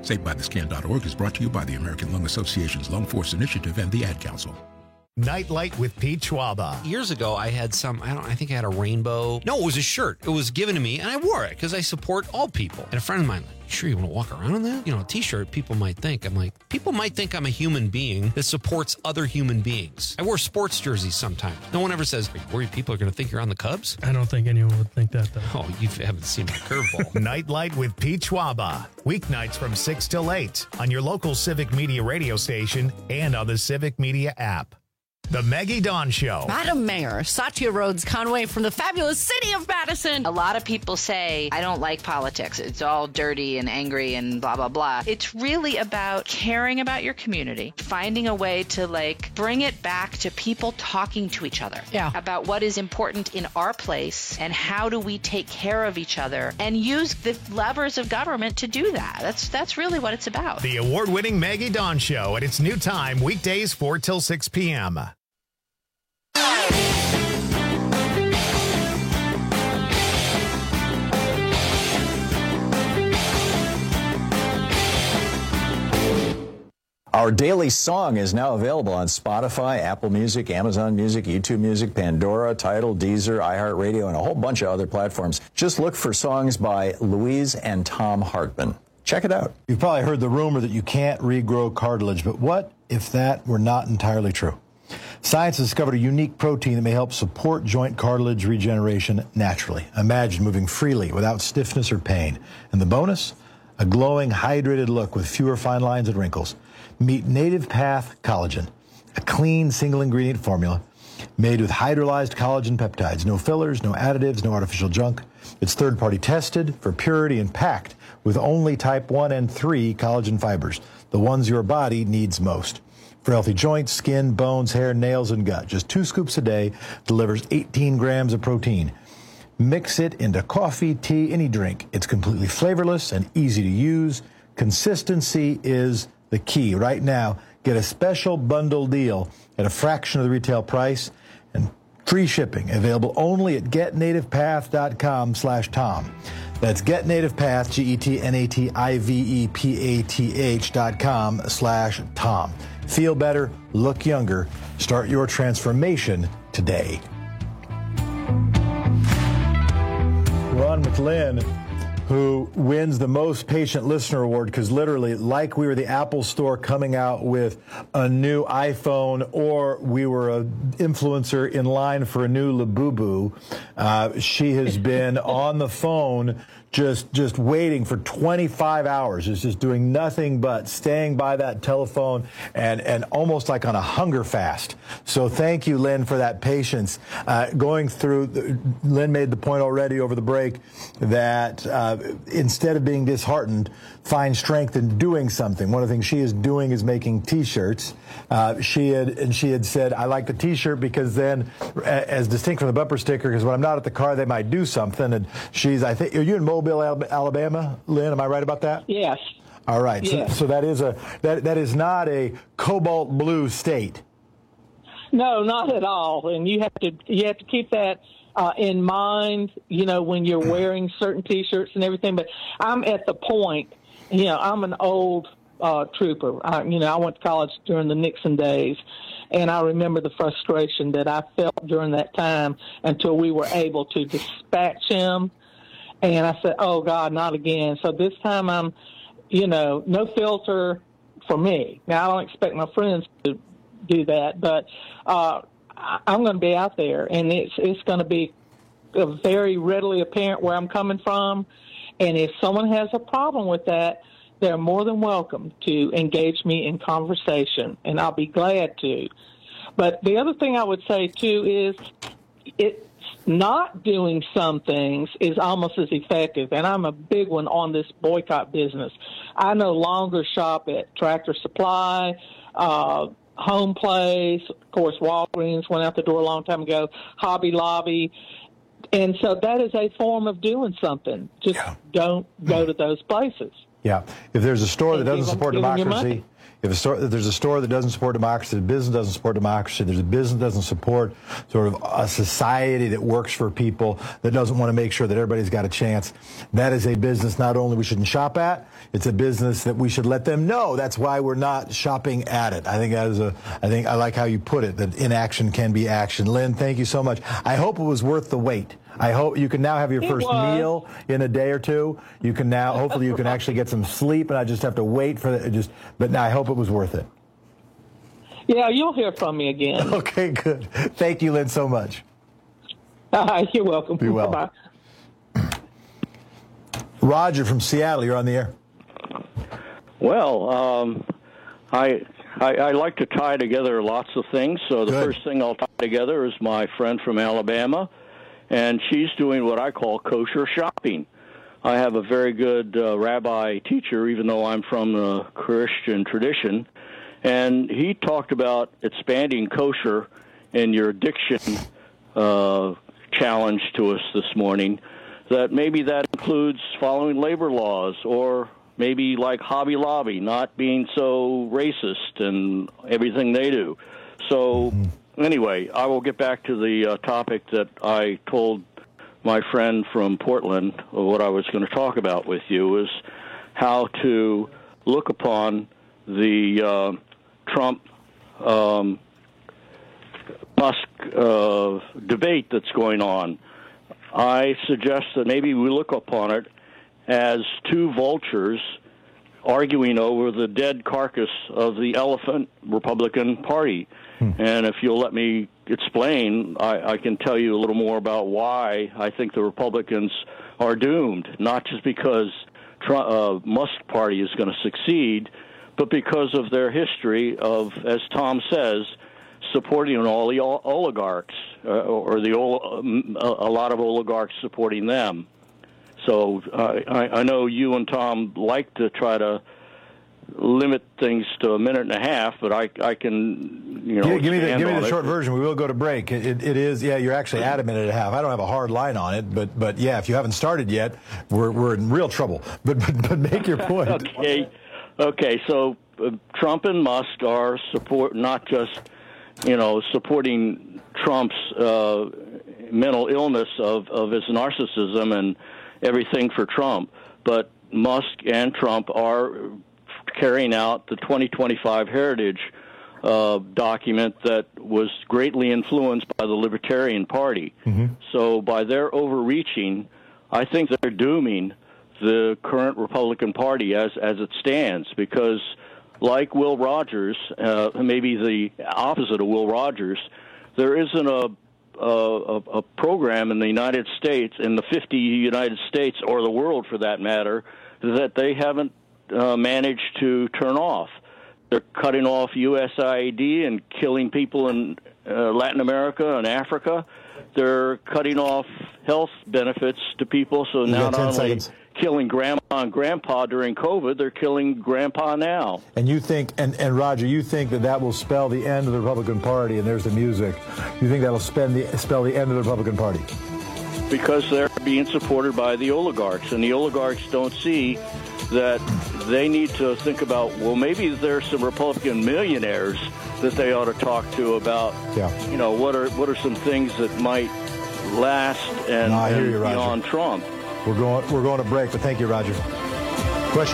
saved by the scan dot org is brought to you by the American Lung Association's Lung Force Initiative and the Ad Council. Nightlight with Pete Schwaba. Years ago, I had some, I don't, I think I had a rainbow. No, it was a shirt. It was given to me, and I wore it because I support all people. And a friend of mine, like, sure you want to walk around in that? You know, a t-shirt, people might think. I'm like, people might think I'm a human being that supports other human beings. I wear sports jerseys sometimes. No one ever says, are you worried people are going to think you're on the Cubs? I don't think anyone would think that, though. Oh, you haven't seen my curveball. Nightlight with Pete Schwaba. Weeknights from six till eight on your local Civic Media radio station and on the Civic Media app. The Maggie Dawn Show. Madam Mayor, Satya Rhodes Conway from the fabulous city of Madison. A lot of people say, I don't like politics. It's all dirty and angry and blah, blah, blah. It's really about caring about your community, finding a way to, like, bring it back to people talking to each other. Yeah. About what is important in our place and how do we take care of each other and use the levers of government to do that. That's, that's really what it's about. The award-winning Maggie Dawn Show at its new time, weekdays four till six p.m. Our daily song is now available on Spotify, Apple Music, Amazon Music, YouTube Music, Pandora, Tidal, Deezer, iHeartRadio, and a whole bunch of other platforms. Just look for songs by Louise and Tom Hartman. Check it out. You've probably heard the rumor that you can't regrow cartilage, but what if that were not entirely true? Science has discovered a unique protein that may help support joint cartilage regeneration naturally. Imagine moving freely without stiffness or pain. And the bonus? A glowing, hydrated look with fewer fine lines and wrinkles. Meet Native Path Collagen, a clean, single-ingredient formula made with hydrolyzed collagen peptides. No fillers, no additives, no artificial junk. It's third-party tested for purity and packed with only type one and three collagen fibers, the ones your body needs most. For healthy joints, skin, bones, hair, nails, and gut. Just two scoops a day delivers eighteen grams of protein. Mix it into coffee, tea, any drink. It's completely flavorless and easy to use. Consistency is the key. Right now, get a special bundle deal at a fraction of the retail price and free shipping available only at getnativepath.com slash Tom. That's getnativepath, G E T N A T I V E P A T H dot com slash Tom. Feel better, look younger, start your transformation today. We're on with Lynn, who wins the Most Patient Listener Award because literally, like we were the Apple Store coming out with a new iPhone or we were an influencer in line for a new Labubu, uh, she has been on the phone just just waiting for twenty-five hours. Is just doing nothing but staying by that telephone and, and almost like on a hunger fast. So thank you, Lynn, for that patience. Uh, going through, the, Lynn made the point already over the break that uh, instead of being disheartened, find strength in doing something. One of the things she is doing is making T-shirts. Uh, she had and she had said, I like the T-shirt because then, as distinct from the bumper sticker, because when I'm not at the car, they might do something. And she's, I think, are you in Mobile, Alabama, Lynn? Am I right about that? Yes. All right. Yes. So, so that is a that that is not a cobalt blue state. No, not at all. And you have to you have to keep that uh, in mind, you know, when you're wearing certain T-shirts and everything. But I'm at the point, you know, I'm an old uh, trooper. I, you know, I went to college during the Nixon days, and I remember the frustration that I felt during that time until we were able to dispatch him. And I said, oh, God, not again. So this time I'm, you know, no filter for me. Now, I don't expect my friends to do that, but uh, I'm going to be out there, and it's it's going to be very readily apparent where I'm coming from. And if someone has a problem with that, they're more than welcome to engage me in conversation, and I'll be glad to. But the other thing I would say, too, is it not doing some things is almost as effective, and I'm a big one on this boycott business. I no longer shop at Tractor Supply, uh, Home Place, of course, Walgreens went out the door a long time ago, Hobby Lobby, and so that is a form of doing something. Just yeah. don't go to those places. Yeah. If there's a store that doesn't support democracy, If, a store, if there's a store that doesn't support democracy, the business doesn't support democracy, there's a business that doesn't support sort of a society that works for people, that doesn't want to make sure that everybody's got a chance, that is a business not only we shouldn't shop at, it's a business that we should let them know. That's why we're not shopping at it. I think that is a, I think I like how you put it, that inaction can be action. Lynn, thank you so much. I hope it was worth the wait. I hope you can now have your It first was. meal in a day or two. You can now, hopefully you can actually get some sleep, and I just have to wait for it. Just, but now I hope it was worth it. Yeah, you'll hear from me again. Okay, good. Thank you, Lynn, so much. Uh, you're welcome. Be well. Bye-bye. Roger from Seattle, you're on the air. Well, um, I, I I like to tie together lots of things. So the Good. first thing I'll tie together is my friend from Alabama, and she's doing what I call kosher shopping. I have a very good uh, rabbi teacher, even though I'm from the Christian tradition, and he talked about expanding kosher in your addiction uh, challenge to us this morning, that maybe that includes following labor laws, or maybe like Hobby Lobby, not being so racist and everything they do. So anyway, I will get back to the uh, topic that I told my friend from Portland, what I was going to talk about with you is how to look upon the uh, Trump um, Musk uh, debate that's going on. I suggest that maybe we look upon it as two vultures arguing over the dead carcass of the elephant Republican Party. Hmm. And if you'll let me explain, I, I can tell you a little more about why I think the Republicans are doomed, not just because Trump, uh, Musk Party is going to succeed, but because of their history of, as Tom says, supporting all the oligarchs, uh, or the um, a lot of oligarchs supporting them. So uh, I, I know you and Tom like to try to limit things to a minute and a half, but I, I can, you know, give, give me the, give me the it. short version. We will go to break. It, it, it is, yeah, you're actually at a minute and a half. I don't have a hard line on it, but but yeah, if you haven't started yet, we're we're in real trouble. But but, but make your point. okay, okay. So uh, Trump and Musk are support not just, you know, supporting Trump's uh, mental illness of, of his narcissism and everything for Trump, but Musk and Trump are carrying out the twenty twenty-five Heritage uh, document that was greatly influenced by the Libertarian Party. Mm-hmm. So by their overreaching, I think they're dooming the current Republican Party as, as it stands, because like Will Rogers, uh, maybe the opposite of Will Rogers, there isn't a A, a program in the United States, in the fifty United States, or the world for that matter, that they haven't uh, managed to turn off. They're cutting off U S A I D and killing people in uh, Latin America and Africa. They're cutting off health benefits to people, so You now got ten not only seconds. killing grandma and grandpa during COVID, they're killing grandpa now. And you think, and, and Roger, you think that that will spell the end of the Republican Party, and there's the music. You think that will spend the, spell the end of the Republican Party? Because they're being supported by the oligarchs, and the oligarchs don't see that they need to think about, well, maybe there's some Republican millionaires that they ought to talk to about, yeah. you know, what are what are some things that might last and, No, I hear and you, Roger. beyond Trump. We're going, we're going to break, but thank you, Roger. Question.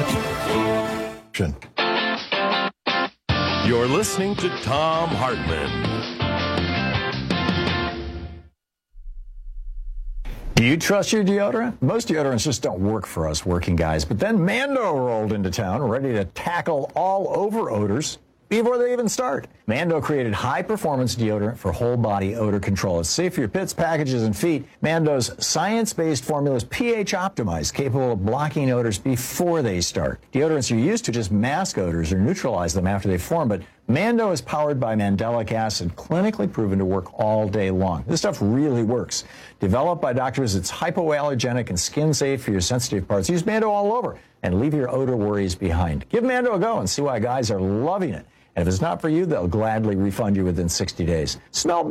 You're listening to Tom Hartman. Do you trust your deodorant? Most deodorants just don't work for us working guys. But then Mando rolled into town, ready to tackle all over odors before they even start. Mando created high-performance deodorant for whole-body odor control. It's safe for your pits, packages, and feet. Mando's science-based formula is pH optimized, capable of blocking odors before they start. Deodorants are used to just mask odors or neutralize them after they form, but Mando is powered by mandelic acid, clinically proven to work all day long. This stuff really works. Developed by doctors, it's hypoallergenic and skin-safe for your sensitive parts. Use Mando all over and leave your odor worries behind. Give Mando a go and see why guys are loving it. And if it's not for you, they'll gladly refund you within sixty days. Smell better.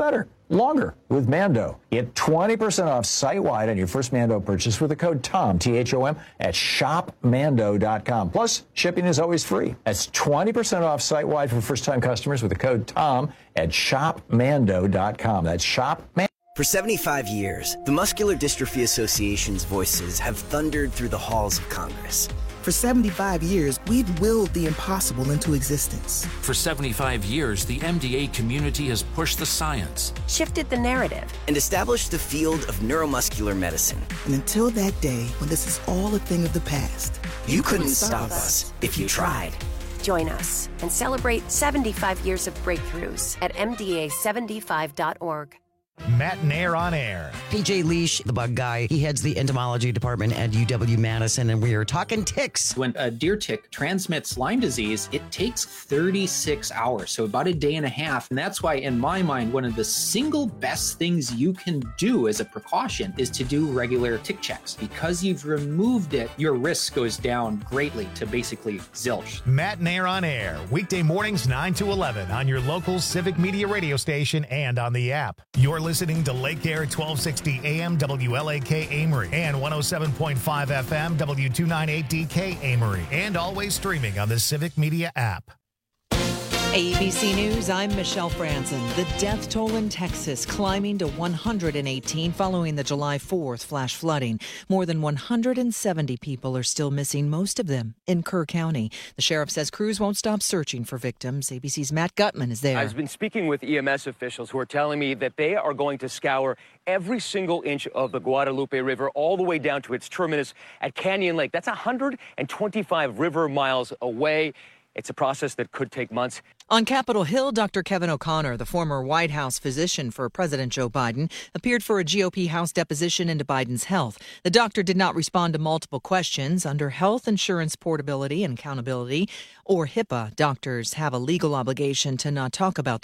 longer with Mando. Get twenty percent off site-wide on your first Mando purchase with the code TOM, T H O M, at shop mando dot com. Plus, shipping is always free. That's twenty percent off site-wide for first-time customers with the code TOM at shop mando dot com. That's shop mando. For seventy-five years, the Muscular Dystrophy Association's voices have thundered through the halls of Congress. For seventy-five years, we've willed the impossible into existence. For seventy-five years, the M D A community has pushed the science, shifted the narrative, and established the field of neuromuscular medicine. And until that day, when this is all a thing of the past, you, you couldn't stop us if you tried. Join us and celebrate seventy-five years of breakthroughs at M D A seventy-five dot org. Matt Nair on air. P J Leash, the bug guy, he heads the entomology department at U W-Madison, and we are talking ticks. When a deer tick transmits Lyme disease, it takes thirty-six hours, so about a day and a half. And that's why, in my mind, one of the single best things you can do as a precaution is to do regular tick checks. Because you've removed it, your risk goes down greatly to basically zilch. Matt Nair on air, weekday mornings nine to eleven on your local Civic Media radio station and on the app. You're listening to Lake Air twelve sixty A M W L A K Amory and one oh seven point five F M W two ninety-eight D K Amory, and always streaming on the Civic Media app. A B C News, I'm Michelle Franzen. The death toll in Texas climbing to one hundred eighteen following the July fourth flash flooding. More than one hundred seventy people are still missing, most of them in Kerr County. The sheriff says crews won't stop searching for victims. A B C's Matt Gutman is there. I've been speaking with E M S officials who are telling me that they are going to scour every single inch of the Guadalupe River all the way down to its terminus at Canyon Lake. That's one hundred twenty-five river miles away. It's a process that could take months. On Capitol Hill, Doctor Kevin O'Connor, the former White House physician for President Joe Biden, appeared for a G O P House deposition into Biden's health. The doctor did not respond to multiple questions. Under health insurance portability and accountability, or HIPAA, doctors have a legal obligation to not talk about